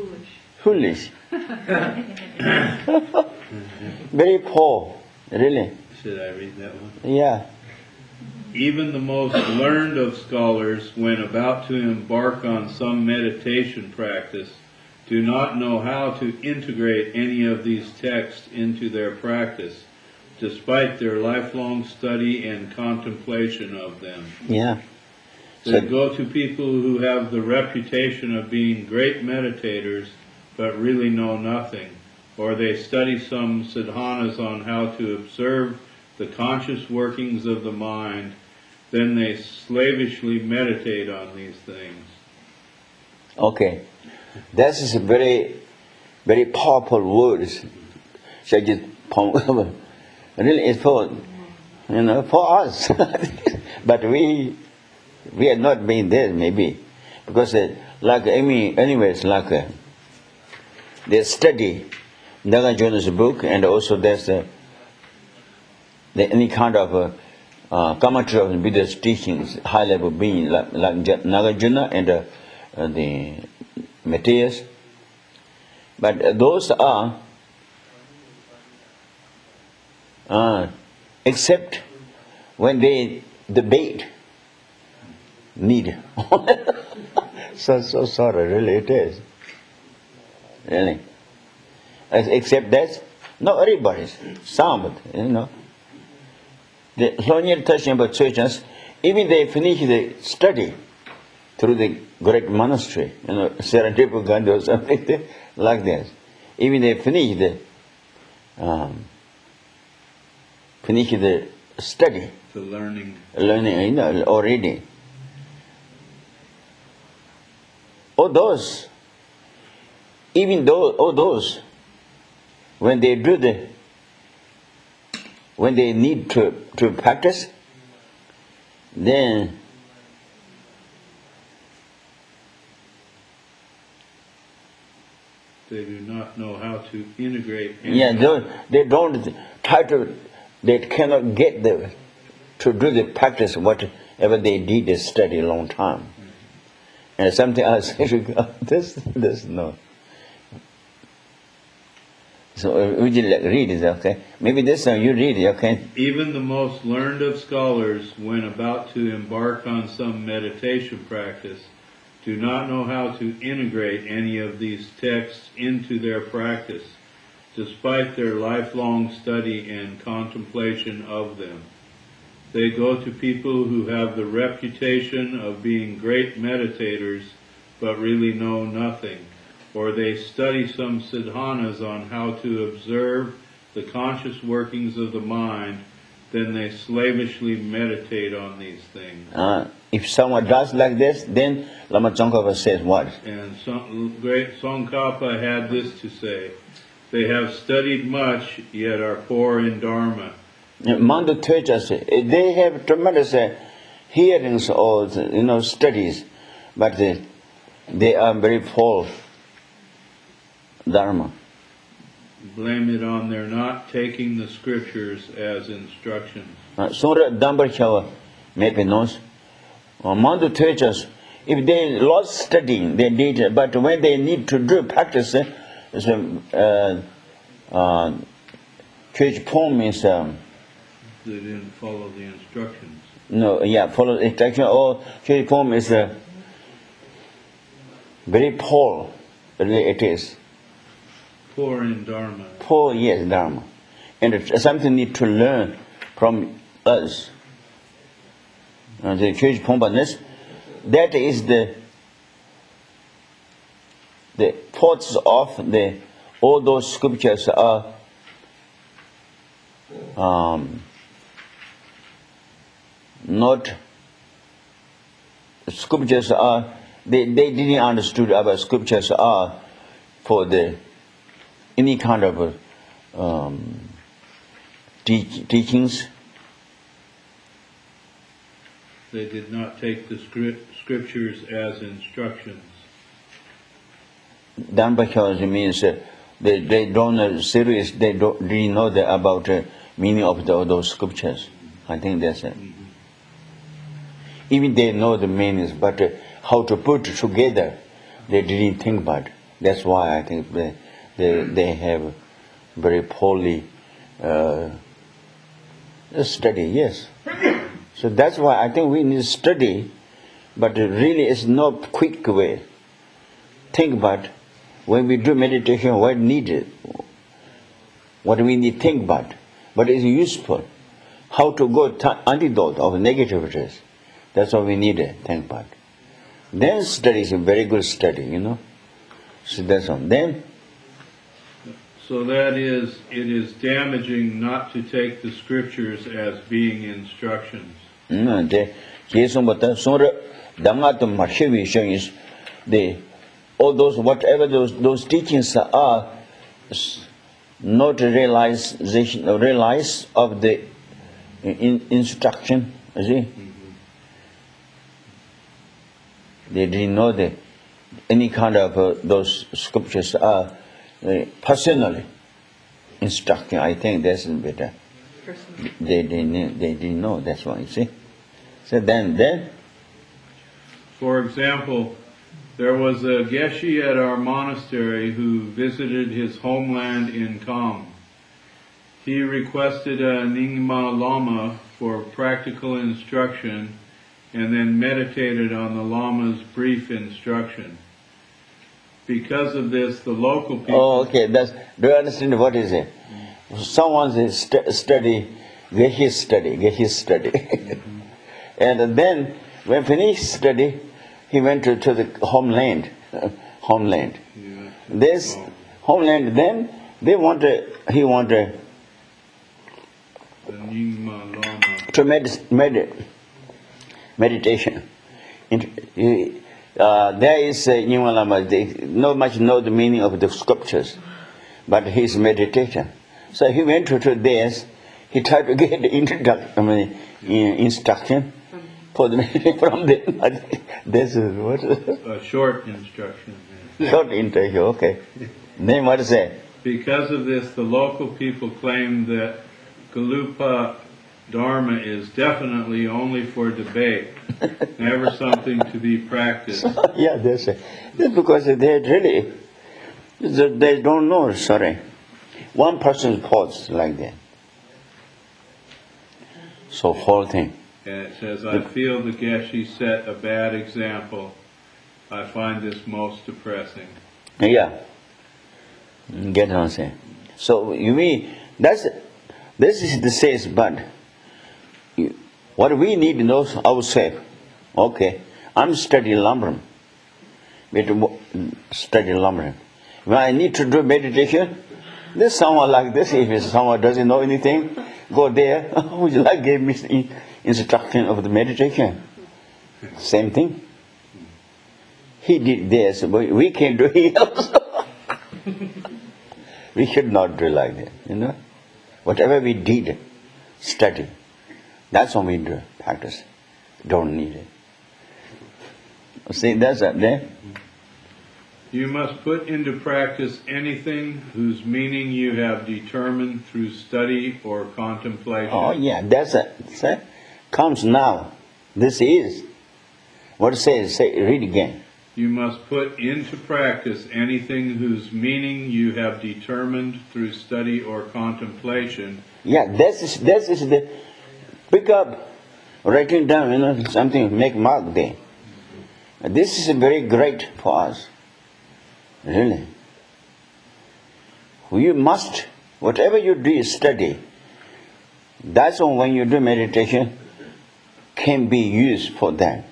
Very poor, really. Should I read that one? Yeah. Even the most learned of scholars, when about to embark on some meditation practice, do not know how to integrate any of these texts into their practice, despite their lifelong study and contemplation of them. Yeah. They go to people who have the reputation of being great meditators, but really know nothing, or they study some sadhanas on how to observe the conscious workings of the mind. then they slavishly meditate on these things. Okay. That is a very, very powerful words. Such as really it's for, for us. But we have not been there maybe. Because anyways, they study Nagarjuna's book, and also there's any kind of commentary of the Buddha's teachings, high level being like Nagarjuna and the Matthias. But those are except when they debate need. So sorry, really it is. Really. Except that, not everybody's. Some, The Lonier touching about churches, even they finish the study through the great monastery, Saratipu Gandhi or something like that. Even they finish the study. The learning. Already. All those, when they need to practice, then they do not know how to integrate. They don't try to. They cannot get to do the practice whatever they did. They study a long time, and something else. This no. So would you read it? Okay, maybe this one you read it. Okay. Even the most learned of scholars, when about to embark on some meditation practice, do not know how to integrate any of these texts into their practice, despite their lifelong study and contemplation of them. They go to people who have the reputation of being great meditators, but really know nothing. Or they study some sadhanas on how to observe the conscious workings of the mind, then they slavishly meditate on these things. If someone does like this, then Lama Tsongkhapa says what? And great Tsongkhapa had this to say: they have studied much, yet are poor in Dharma. Mandu teaches, they have tremendous hearings or studies, but they are very poor Dharma. Blame it on their not taking the scriptures as instructions. Sura Dambarchava maybe knows. Mandu teaches, if they lost studying, they did, but when they need to do practice, church poem is. They didn't follow the instructions. Follow the instruction. Or church poem is very poor. Really, it is. Poor in Dharma. Poor, yes, Dharma. And it's something need to learn from us. The church poem, that is the thoughts of all those scriptures are not scriptures are they didn't understood about scriptures are for any kind of teachings. They did not take the scriptures as instructions. Dhamma means they don't know serious. They don't really know about meaning of those scriptures. I think that's it. Mm-hmm. Even they know the meanings, but how to put together, they didn't think about. That's why I think they have very poorly study. Yes. So that's why I think we need to study, but really it's not quick way. Think about when we do meditation, what needed, what we need to think about, but it's useful. How to go antidote of negativities. That's what we need to think about. Then study is a very good study, So that's all. Then. So that is, it is damaging not to take the scriptures as being instructions. All those, whatever those teachings are, not realize of the instruction, you see. They didn't know that any kind of those scriptures are personally instructing. I think that's better. They didn't know, that's why, you see. So then for example, there was a Geshe at our monastery who visited his homeland in Kham. He requested a Nyingma Lama for practical instruction and then meditated on the Lama's brief instruction. Because of this, the local people... Oh, okay. Do you understand what is it? Someone study, Geshe's study. And then, when finished study, he went to the homeland. Yeah. This homeland, then he wanted The Nyingma Lama. to meditation. There is Nyingma Lama. They not much know the meaning of the scriptures, but his meditation. So he went to this. He tried to get instruction for the from the. This is what. A short instruction. Short instruction. Okay. Then what is that? Because of this, the local people claim that Galupa Dharma is definitely only for debate, never something to be practiced. Yeah, that's it. That's because they don't know, sorry. One person pause like that. So whole thing. And it says, I feel the Geshe set a bad example. I find this most depressing. Yeah. Get what I'm saying. So you mean this is the says, but what we need to know ourselves. Okay, I'm studying Lamrim. When I need to do meditation, there's someone like this. If someone doesn't know anything, go there. Would you like give me instruction of the meditation? Same thing. He did this, but we can do it also. We should not do like that, you know. Whatever we did, study. That's what we do, practice. Don't need it. See, that's it there. You must put into practice anything whose meaning you have determined through study or contemplation. Oh yeah, that's it. See? Comes now. This is. What it says, say, read again. You must put into practice anything whose meaning you have determined through study or contemplation. Yeah, this is the pick up, writing down, you know, something, make mark there. This is very great for us. Really. You must, whatever you do, study. That's when you do meditation, can be used for that.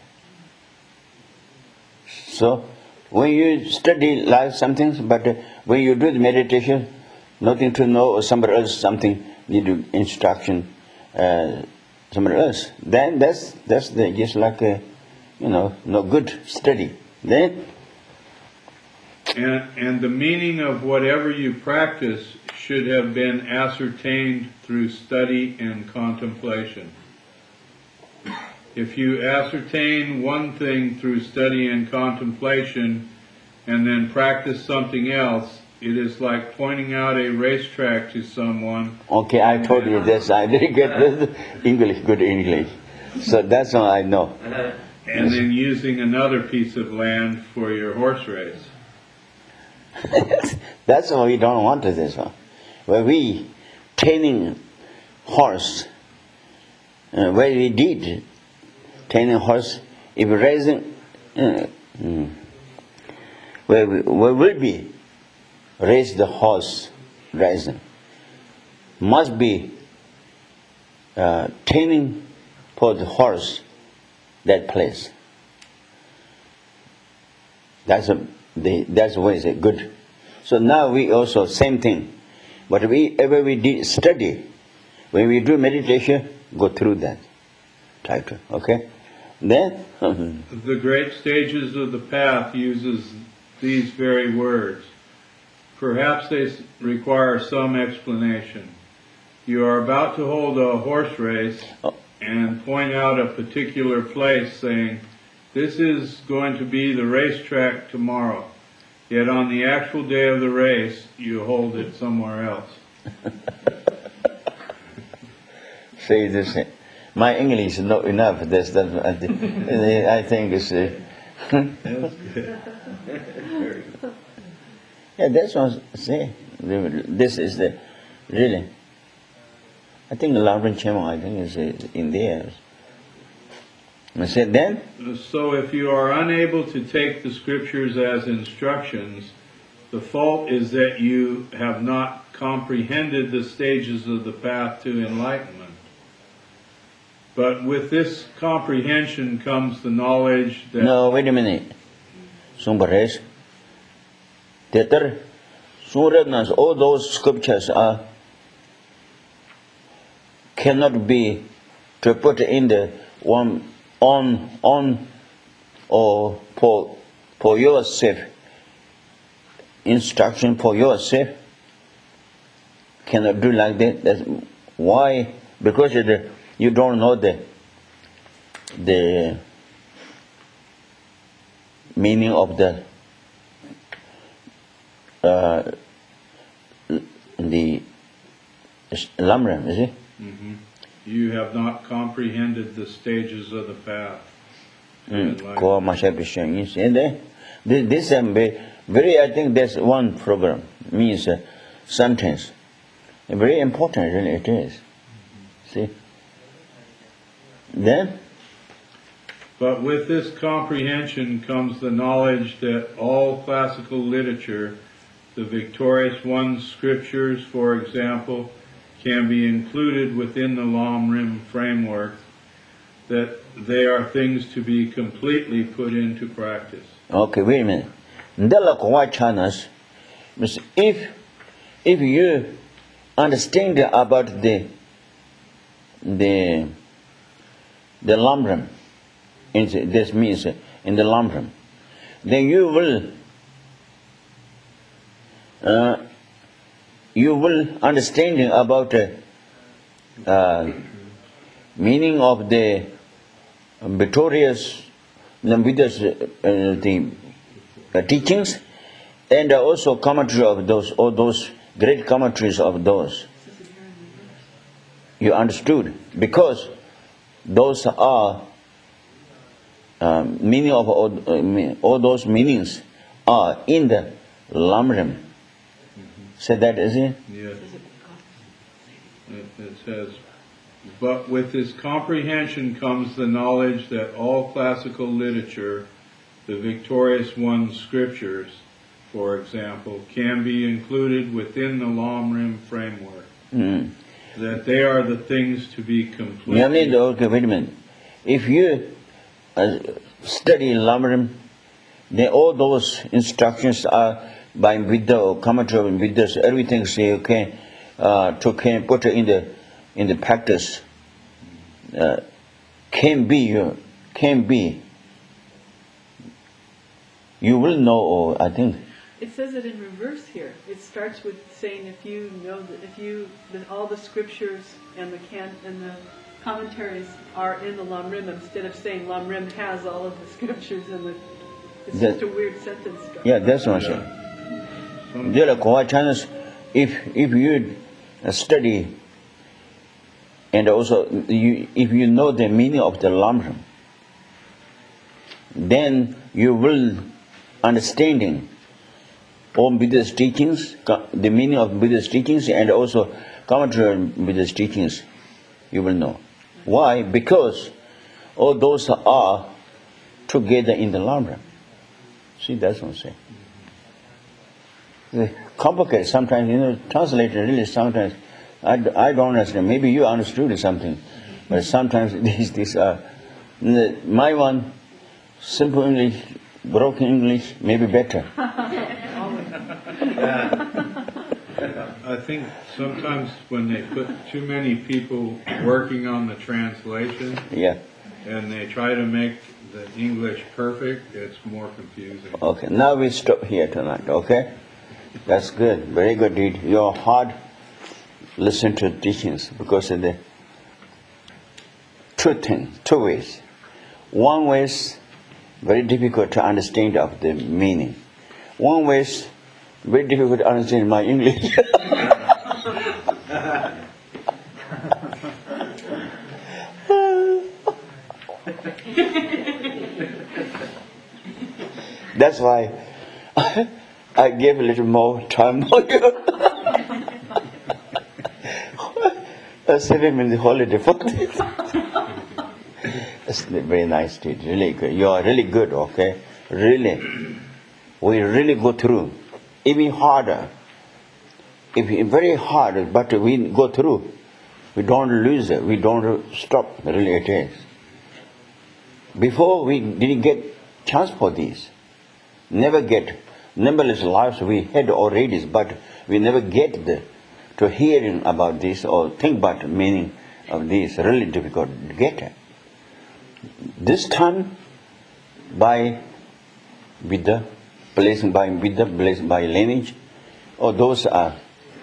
So, when you study like something, but when you do the meditation, nothing to know or somebody else something need instruction, somebody else. Then that's just like no good study. Then. And the meaning of whatever you practice should have been ascertained through study and contemplation. If you ascertain one thing through study and contemplation and then practice something else, it is like pointing out a racetrack to someone. Okay, I told you this. I didn't get this good English. So that's all I know. And then using another piece of land for your horse race. That's why we don't want this one. Where we training horse, where we did training horse, if raising, where will be raise the horse raising, must be training for the horse that place. That's the way it's good. So now we also same thing. Whatever we did study, when we do meditation, go through that. title. Okay? Then, The Great Stages of the Path uses these very words. Perhaps they require some explanation. You are about to hold a horse race and point out a particular place saying, this is going to be the racetrack tomorrow. Yet on the actual day of the race, you hold it somewhere else. say this. My English is not enough. That's that. I think it's. Yeah, that's what I say. This is the really. I think Lamrim Chema, I think is in there. I said then. So if you are unable to take the scriptures as instructions, the fault is that you have not comprehended the stages of the path to enlightenment. But with this comprehension comes the knowledge that... No, wait a minute. Sumbaresh. All those scriptures cannot be to put in the one on or for yourself. Instruction for yourself. Cannot do like that. That's why? Because you don't know the meaning of the Lamrim, is it? Mm-hmm. You have not comprehended the stages of the path. And this very, I think that's one program, means sentence. Very important, really it is. See? Then? But with this comprehension comes the knowledge that all classical literature, the Victorious One's scriptures, for example, can be included within the Lamrim framework, that they are things to be completely put into practice. Okay, wait a minute. If you understand about the Lamrim, this means in the Lamrim, then you will understanding about meaning of the victorious Buddha's teachings, and also commentary of those, all those great commentaries of those. You understood, because those are meaning of all those meanings are in the Lamrim. So that is it? Yes. It says, but with this comprehension comes the knowledge that all classical literature, the Victorious One's scriptures, for example, can be included within the Lamrim framework. That they are the things to be completely... Okay, wait a minute. If you study Lamrim, then all those instructions are by Buddha or commentary of Buddha, everything say okay, can put in the practice. Can be. You will know, I think. It says it in reverse here. It starts with saying if you know that all the scriptures and the commentaries are in the Lamrim, instead of saying Lamrim has all of the scriptures and it's just a weird sentence structure. Yeah, that's what I'm saying. There are quite chances if you study and also if you know the meaning of the Lamrim, then you will understanding all Buddha's teachings, the meaning of Buddha's teachings, and also commentary on Buddha's teachings, you will know. Why? Because all those are together in the Lamrim. See, that's what I'm saying. It's complicated sometimes, translated really sometimes. I don't understand. Maybe you understood something, but sometimes these are my one, simple English, broken English, maybe better. I think sometimes when they put too many people working on the translation, yeah, and they try to make the English perfect, it's more confusing. Okay, now we stop here tonight, okay? That's good, very good deed. Your heart listen to teachings because of the two things, two ways. One way is very difficult to understand of the meaning. One way is very difficult to understand my English. That's why I gave a little more time for you. I sent him in the holiday for this. It's very nice, dude. Really good. You are really good, okay? Really. We really go through. Even harder. If very hard, but we go through. We don't lose it. We don't stop. Really it is. Before we didn't get chance for this. Never get. Numberless lives we had already, but we never get to hearing about this or think about the meaning of this. Really difficult to get it. This time, by Buddha, blessing by Buddha, blessed by lineage, or those are,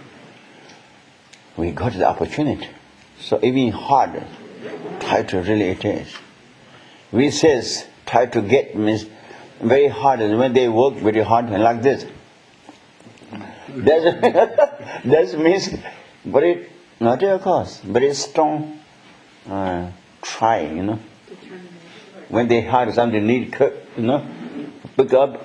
we got the opportunity. So even hard, try to really it is. We says try to get means very hard, and when they work very hard like this. That means very, not of course, very strong try, you know. When they hard something need, you know, pick up.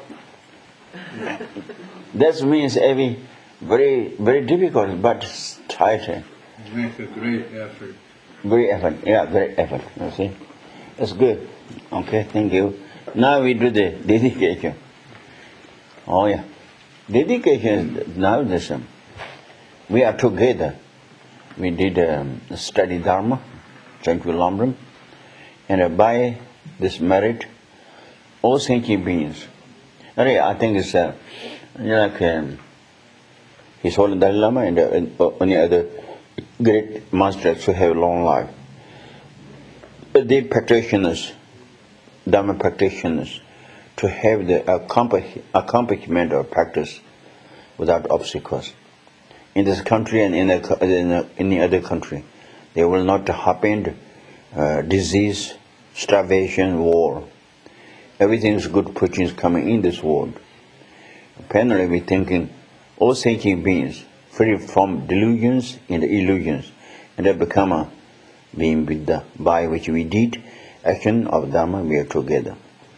That means every very difficult, but try to. Make a great effort. Great effort, yeah, great effort. You see, that's good. Okay, thank you. Now we do the dedication. Oh yeah, dedication is now this. We are together. We did study Dharma, joint with Lamrim, and by this merit, all thinking beings. I think it's like His Holiness Dalai Lama and any other great masters who have long life. The practitioners, Dharma practitioners, to have the accomplishment of practice without obstacles. In this country and in any other country, there will not happen disease, starvation, war. Everything is good preaching is coming in this world. Apparently we're thinking, all thinking beings, free from delusions and illusions, and they become a being Buddha, by which we did action of Dharma, we are together.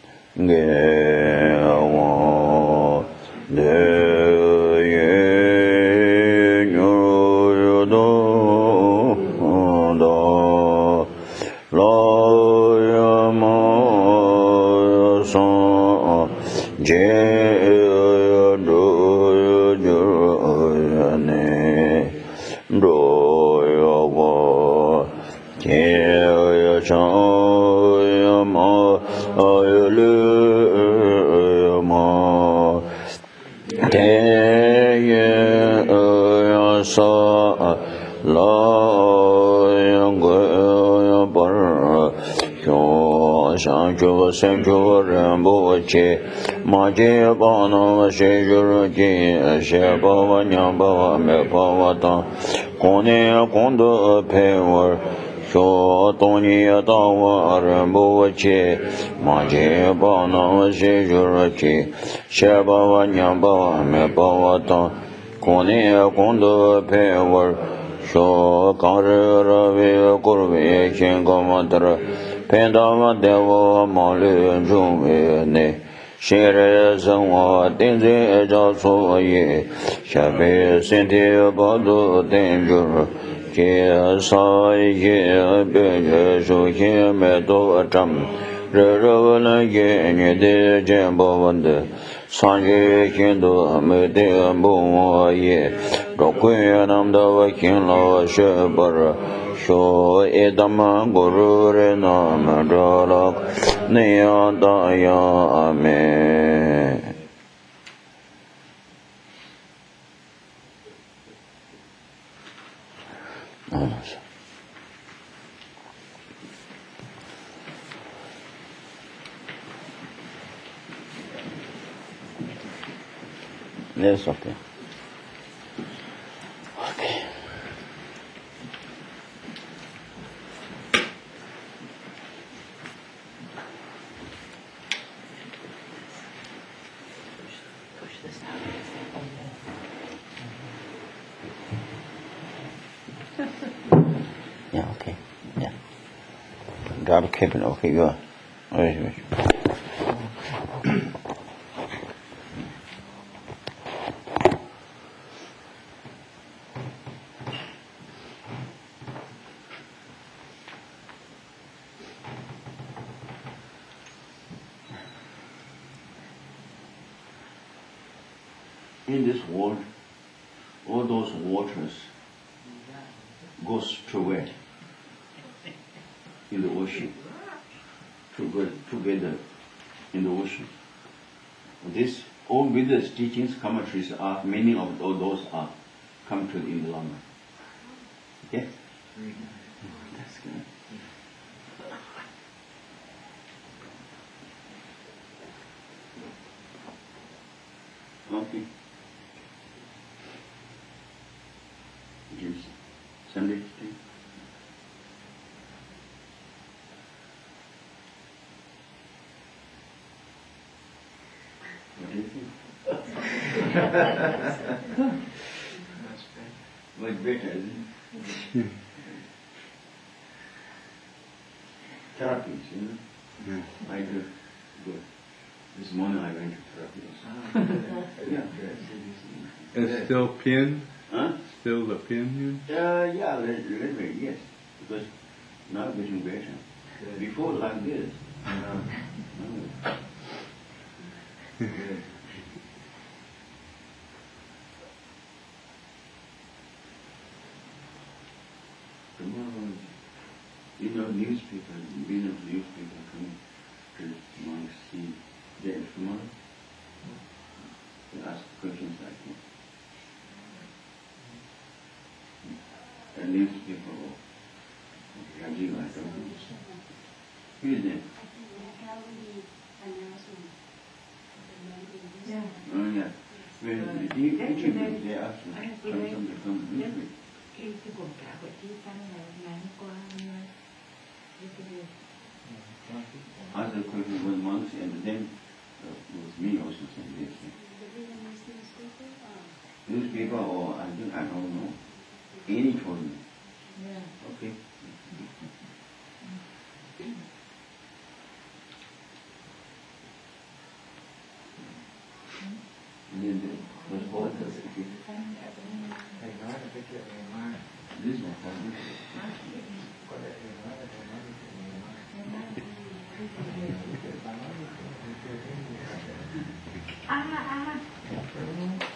Pendama dewa mali jumene shere zangwa tenze ja so ye shabe sente badu tenjur ke sa ye be je so ye me do atam re re la ye ne de jen bo wande san ye kin do me de bo ye do kwe nam da wa kin la she bar so edama guru re nama dalak niyadaya amen. That's okay. Okay. Yeah, okay. Yeah. Grab cabin, okay, go on. Wait. In this world, all those waters goes to where? In the ocean. Together in the ocean. This all Vedas teachings, commentaries are many of all those are come to in the Lama. Okay? That's good. Okay. Yes. Sunday. What do you think? Much better, isn't it? Therapies, you know? Yeah. I do. Good. This morning I went to therapy. Yeah. It's still pin? Huh? Still the pin? Yeah, a little bit, yes. Because now getting better. Before like this. No. Tomorrow, newspaper coming to want to see there tomorrow. They ask questions like this. A newspaper or Rajiv, I don't know. Who is that? Yeah. Oh, yeah. When they ask something to come this week. Cái quần cả của chị Tăng là ngày hôm qua Other question was months and then with me also saying this. Newspaper or I don't know. Any told me. Yeah. Okay. And then the what does it give? Thầy nói là cái chuyện ngày mai. This one for me. Có lẽ thầy nói là thầy nói cái chuyện ngày mai. Thầy nói cái chuyện ngày mai.